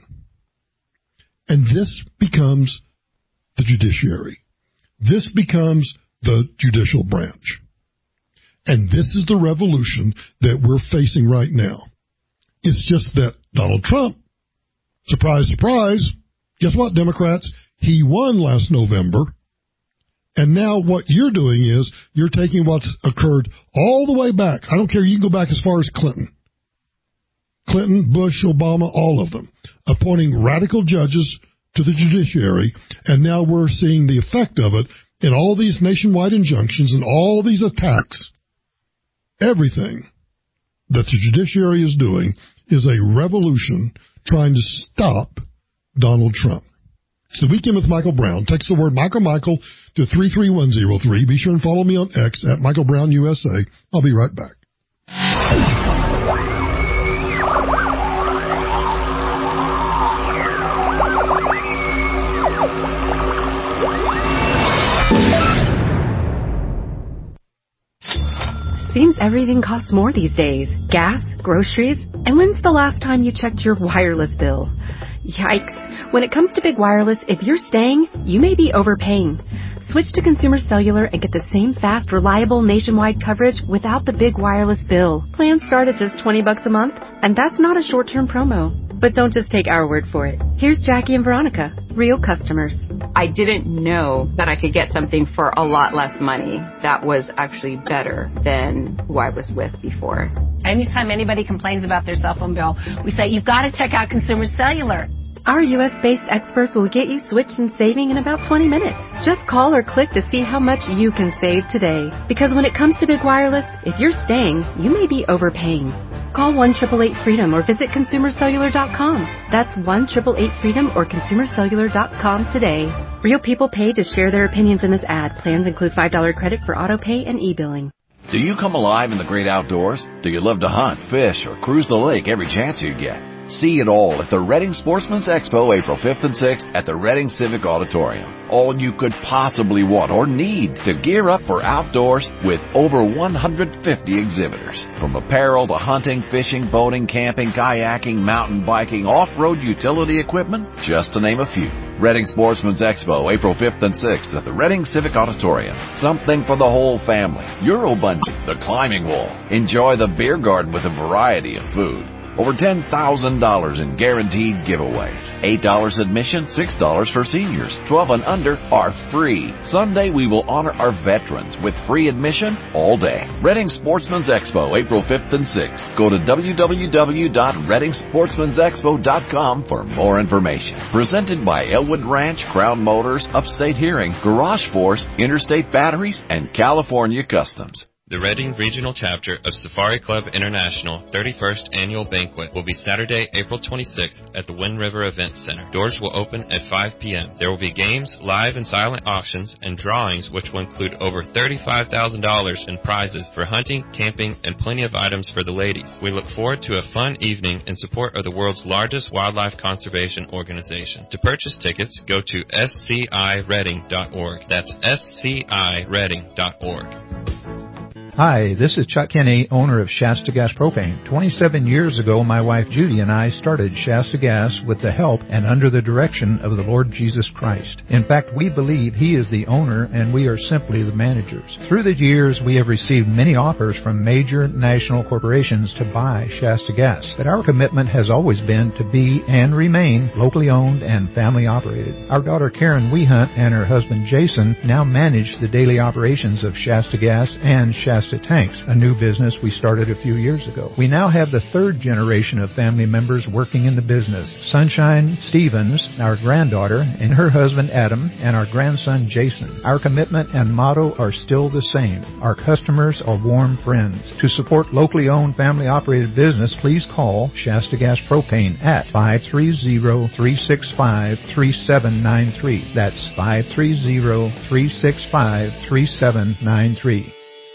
[SPEAKER 4] And this becomes the judiciary. This becomes the judicial branch. And this is the revolution that we're facing right now. It's just that Donald Trump, surprise, surprise, guess what, Democrats? He won last November. And now what you're doing is you're taking what's occurred all the way back. I don't care. You can go back as far as Clinton. Clinton, Bush, Obama, all of them, appointing radical judges to the judiciary. And now we're seeing the effect of it in all these nationwide injunctions and all these attacks. Everything that the judiciary is doing is a revolution trying to stop Donald Trump. It's the Weekend with Michael Brown. Text the word Michael Michael to three three one zero three. Be sure and follow me on X at Michael Brown U S A. I'll be right back.
[SPEAKER 12] Seems everything costs more these days. Gas, groceries, and when's the last time you checked your wireless bill? Yikes. When it comes to big wireless, if you're staying, you may be overpaying. Switch to Consumer Cellular and get the same fast, reliable nationwide coverage without the big wireless bill. Plans start at just twenty bucks a month, and that's not a short-term promo. But don't just take our word for it. Here's Jackie and Veronica, real customers.
[SPEAKER 13] I didn't know that I could get something for a lot less money that was actually better than who I was with before.
[SPEAKER 21] Anytime anybody complains about their cell phone bill, we say, you've got to check out Consumer Cellular.
[SPEAKER 12] Our U S-based experts will get you switched and saving in about twenty minutes. Just call or click to see how much you can save today. Because when it comes to big wireless, if you're staying, you may be overpaying. Call one eight eight eight freedom or visit consumer cellular dot com. That's one eight eight eight freedom or consumer cellular dot com today. Real people pay to share their opinions in this ad. Plans include five dollars credit for auto pay and e-billing.
[SPEAKER 22] Do you come alive in the great outdoors? Do you love to hunt, fish, or cruise the lake every chance you get? See it all at the Reading Sportsman's Expo, April fifth and sixth at the Reading Civic Auditorium. All you could possibly want or need to gear up for outdoors with over one hundred fifty exhibitors. From apparel to hunting, fishing, boating, camping, kayaking, mountain biking, off-road utility equipment, just to name a few. Reading Sportsman's Expo, April fifth and sixth at the Reading Civic Auditorium. Something for the whole family. Euro Bungee, the climbing wall. Enjoy the beer garden with a variety of food. Over ten thousand dollars in guaranteed giveaways. eight dollars admission, six dollars for seniors. twelve and under are free. Sunday we will honor our veterans with free admission all day. Reading Sportsman's Expo, April fifth and sixth. Go to w w w dot reading sportsmans expo dot com for more information. Presented by Elwood Ranch, Crown Motors, Upstate Hearing, Garage Force, Interstate Batteries, and California Customs.
[SPEAKER 2] The Reading Regional Chapter of Safari Club International thirty-first Annual Banquet will be Saturday, April twenty-sixth at the Wind River Event Center. Doors will open at five p.m. There will be games, live and silent auctions, and drawings which will include over thirty-five thousand dollars in prizes for hunting, camping, and plenty of items for the ladies. We look forward to a fun evening in support of the world's largest wildlife conservation organization. To purchase tickets, go to S C I reading dot org. That's S C I reading dot org.
[SPEAKER 14] Hi, this is Chuck Kinney, owner of Shasta Gas Propane. twenty-seven years ago, my wife Judy and I started Shasta Gas with the help and under the direction of the Lord Jesus Christ. In fact, we believe He is the owner and we are simply the managers. Through the years, we have received many offers from major national corporations to buy Shasta Gas, but our commitment has always been to be and remain locally owned and family operated. Our daughter Karen Wehunt and her husband Jason now manage the daily operations of Shasta Gas and Shasta Tanks, a new business we started a few years ago. We now have the third generation of family members working in the business. Sunshine Stevens, our granddaughter, and her husband Adam, and our grandson Jason. Our commitment and motto are still the same. Our customers are warm friends. To support locally owned, family operated business, please call Shasta Gas Propane at five three zero, three six five, three seven nine three. That's five three zero, three six five, three seven nine three.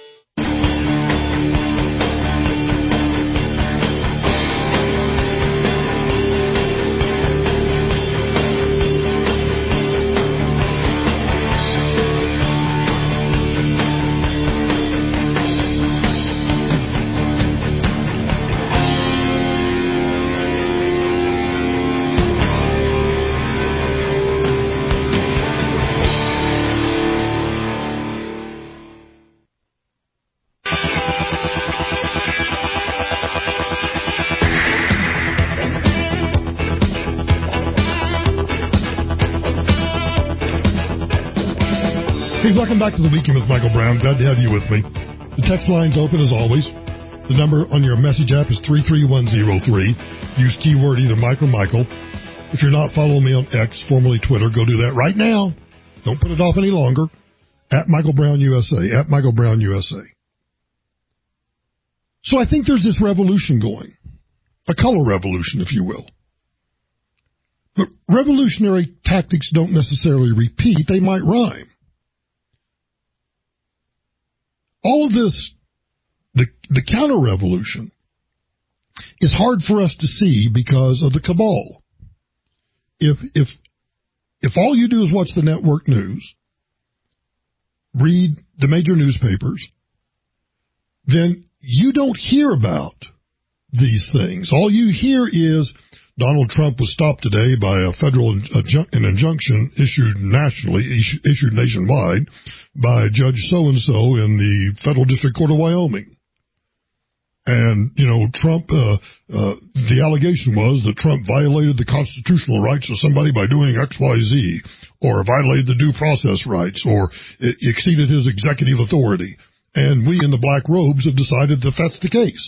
[SPEAKER 4] Welcome back to the Weekend with Michael Brown. Glad to have you with me. The text line's open as always. The number on your message app is three three one zero three. Use keyword either Mike or Michael. If you're not following me on X, formerly Twitter, go do that right now. Don't put it off any longer. At Michael Brown U S A. At Michael Brown U S A. So I think there's this revolution going. A color revolution, if you will. But revolutionary tactics don't necessarily repeat. They might rhyme. All of this, the, the counter-revolution, is hard for us to see because of the cabal. If, if, if all you do is watch the network news, read the major newspapers, then you don't hear about these things. All you hear is Donald Trump was stopped today by a federal injun- an injunction issued nationally, issued, issued nationwide by Judge so-and-so in the Federal District Court of Wyoming. And, you know, Trump, uh, uh, the allegation was that Trump violated the constitutional rights of somebody by doing X Y Z, or violated the due process rights, or exceeded his executive authority. And we in the black robes have decided that that's the case.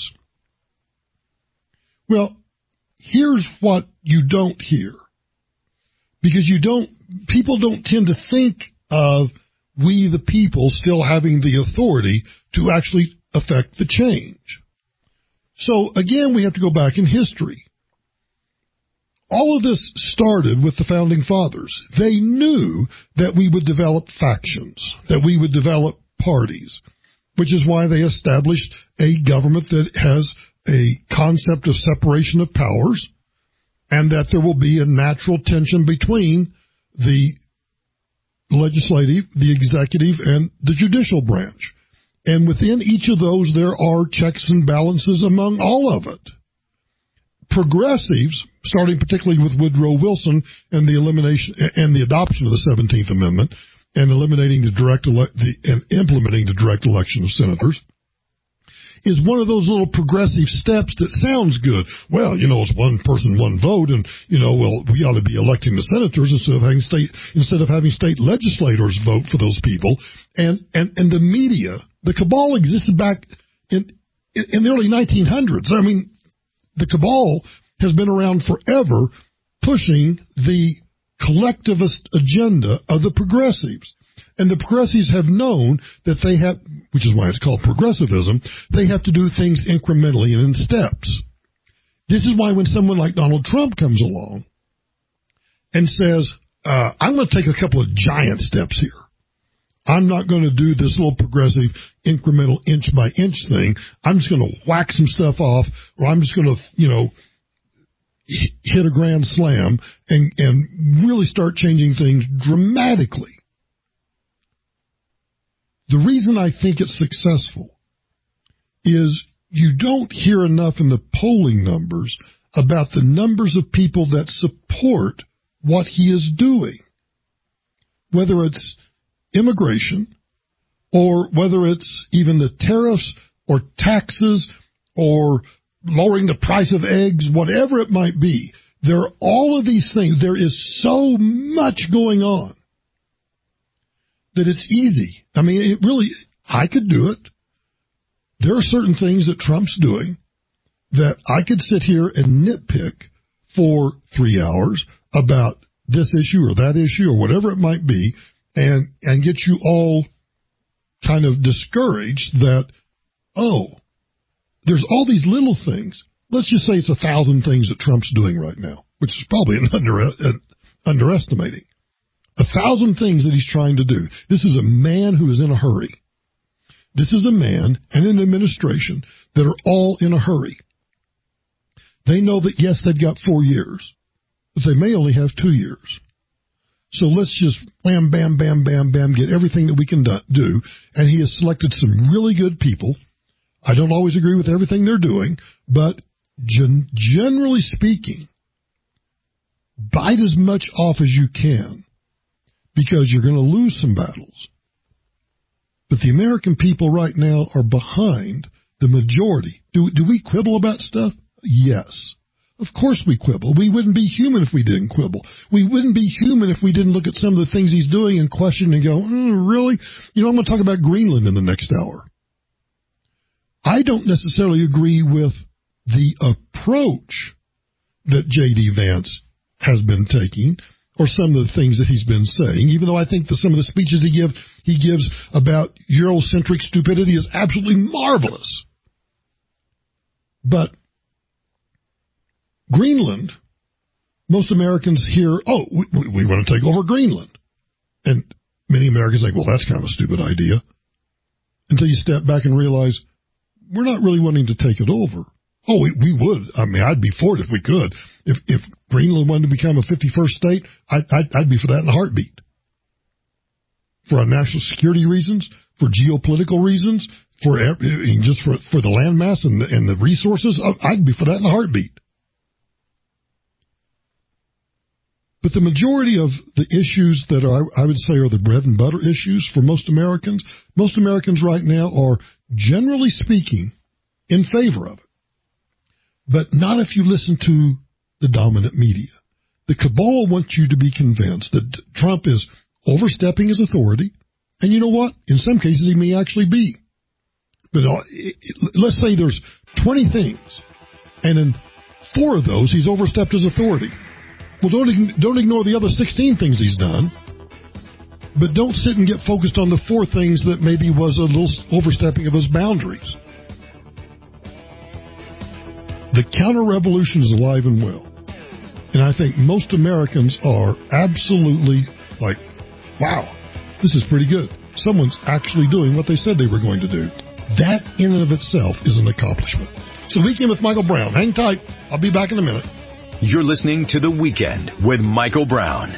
[SPEAKER 4] Well, here's what you don't hear. Because you don't, people don't tend to think of we the people still having the authority to actually affect the change. So again, we have to go back in history. All of this started with the Founding Fathers. They knew that we would develop factions, that we would develop parties, which is why they established a government that has a concept of separation of powers, and that there will be a natural tension between the legislative, the executive, and the judicial branch. And within each of those, there are checks and balances among all of it. Progressives, starting particularly with Woodrow Wilson and the elimination and the adoption of the seventeenth Amendment and eliminating the direct ele- the, and implementing the direct election of senators, is one of those little progressive steps that sounds good. Well, you know, it's one person, one vote, and, you know, well, we ought to be electing the senators instead of having state, instead of having state legislators vote for those people. And, and, and the media, the cabal existed back in, in the early nineteen hundreds. I mean, the cabal has been around forever pushing the collectivist agenda of the progressives. And the progressives have known that they have, which is why it's called progressivism, they have to do things incrementally and in steps. This is why when someone like Donald Trump comes along and says, uh, I'm going to take a couple of giant steps here. I'm not going to do this little progressive incremental inch by inch thing. I'm just going to whack some stuff off, or I'm just going to, you know, hit a grand slam and, and really start changing things dramatically. The reason I think it's successful is you don't hear enough in the polling numbers about the numbers of people that support what he is doing, whether it's immigration or whether it's even the tariffs or taxes or lowering the price of eggs, whatever it might be. There are all of these things. There is so much going on that it's easy. I mean, it really, I could do it. There are certain things that Trump's doing that I could sit here and nitpick for three hours about this issue or that issue or whatever it might be, and, and get you all kind of discouraged that, oh, there's all these little things. Let's just say it's a thousand things that Trump's doing right now, which is probably an, under, an underestimating. A thousand things that he's trying to do. This is a man who is in a hurry. This is a man and an administration that are all in a hurry. They know that, yes, they've got four years, but they may only have two years. So let's just bam, bam, bam, bam, bam, get everything that we can do. And he has selected some really good people. I don't always agree with everything they're doing, but gen- generally speaking, bite as much off as you can, because you're going to lose some battles. But the American people right now are behind the majority. Do, do we quibble about stuff? Yes. Of course we quibble. We wouldn't be human if we didn't quibble. We wouldn't be human if we didn't look at some of the things he's doing and question and go, mm, really? You know, I'm going to talk about Greenland in the next hour. I don't necessarily agree with the approach that J D. Vance has been taking, or some of the things that he's been saying, even though I think that some of the speeches he, give, he gives about Eurocentric stupidity is absolutely marvelous. But Greenland, most Americans hear, oh, we, we want to take over Greenland. And many Americans think, well, that's kind of a stupid idea. Until you step back and realize, we're not really wanting to take it over. Oh, we, we would. I mean, I'd be for it if we could. If if Greenland wanted to become a fifty-first state, I'd, I'd, I'd be for that in a heartbeat. For our national security reasons, for geopolitical reasons, for just for, for the landmass and the, and the resources, I'd be for that in a heartbeat. But the majority of the issues that are, I would say, are the bread and butter issues for most Americans, most Americans right now are, generally speaking, in favor of it. But not if you listen to the dominant media. The cabal wants you to be convinced that Trump is overstepping his authority. And you know what? In some cases, he may actually be. But let's say there's twenty things, and in four of those, he's overstepped his authority. Well, don't, don't ignore the other sixteen things he's done, but don't sit and get focused on the four things that maybe was a little overstepping of his boundaries. The counter-revolution is alive and well. And I think most Americans are absolutely like, wow, this is pretty good. Someone's actually doing what they said they were going to do. That in and of itself is an accomplishment. So Weekend with Michael Brown. Hang tight. I'll be back in a minute.
[SPEAKER 9] You're listening to The Weekend with Michael Brown.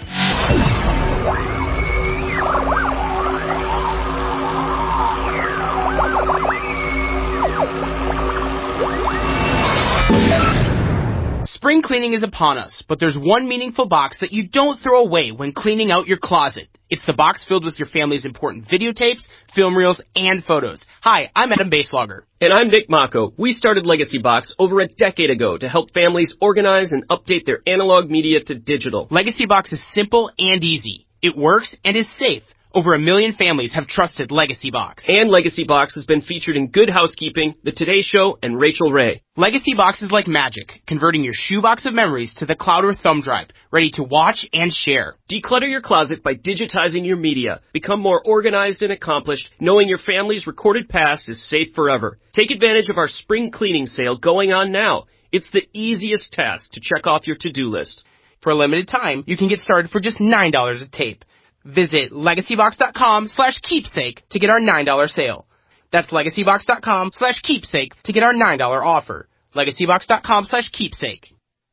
[SPEAKER 5] Spring cleaning is upon us, but there's one meaningful box that you don't throw away when cleaning out your closet. It's the box filled with your family's important videotapes, film reels, and photos. Hi, I'm Adam Baselogger.
[SPEAKER 6] And I'm Nick Mako. We started Legacy Box over a decade ago to help families organize and update their analog media to digital.
[SPEAKER 5] Legacy Box is simple and easy. It works and is safe. Over a million families have trusted Legacy Box.
[SPEAKER 6] And Legacy Box has been featured in Good Housekeeping, The Today Show, and Rachel Ray.
[SPEAKER 5] Legacy Box is like magic, converting your shoebox of memories to the cloud or thumb drive, ready to watch and share.
[SPEAKER 6] Declutter your closet by digitizing your media. Become more organized and accomplished, knowing your family's recorded past is safe forever. Take advantage of our spring cleaning sale going on now. It's the easiest task to check off your to-do list.
[SPEAKER 5] For a limited time, you can get started for just nine dollars a tape. Visit legacybox.com slash keepsake to get our nine dollars sale. That's legacybox.com slash keepsake to get our nine dollars offer. legacybox.com slash keepsake.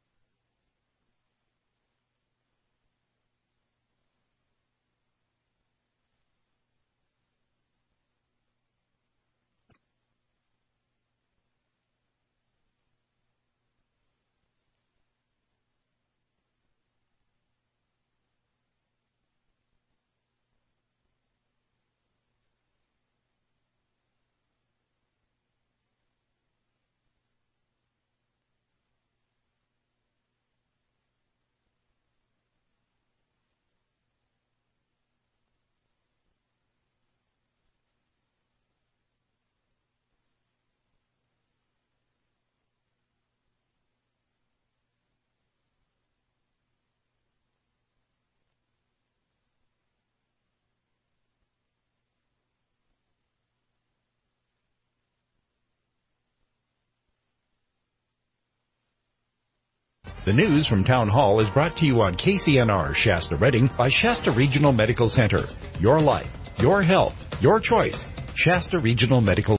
[SPEAKER 8] The news from Town Hall is brought to you on K C N R Shasta Redding by Shasta Regional Medical Center. Your life, your health, your choice. Shasta Regional Medical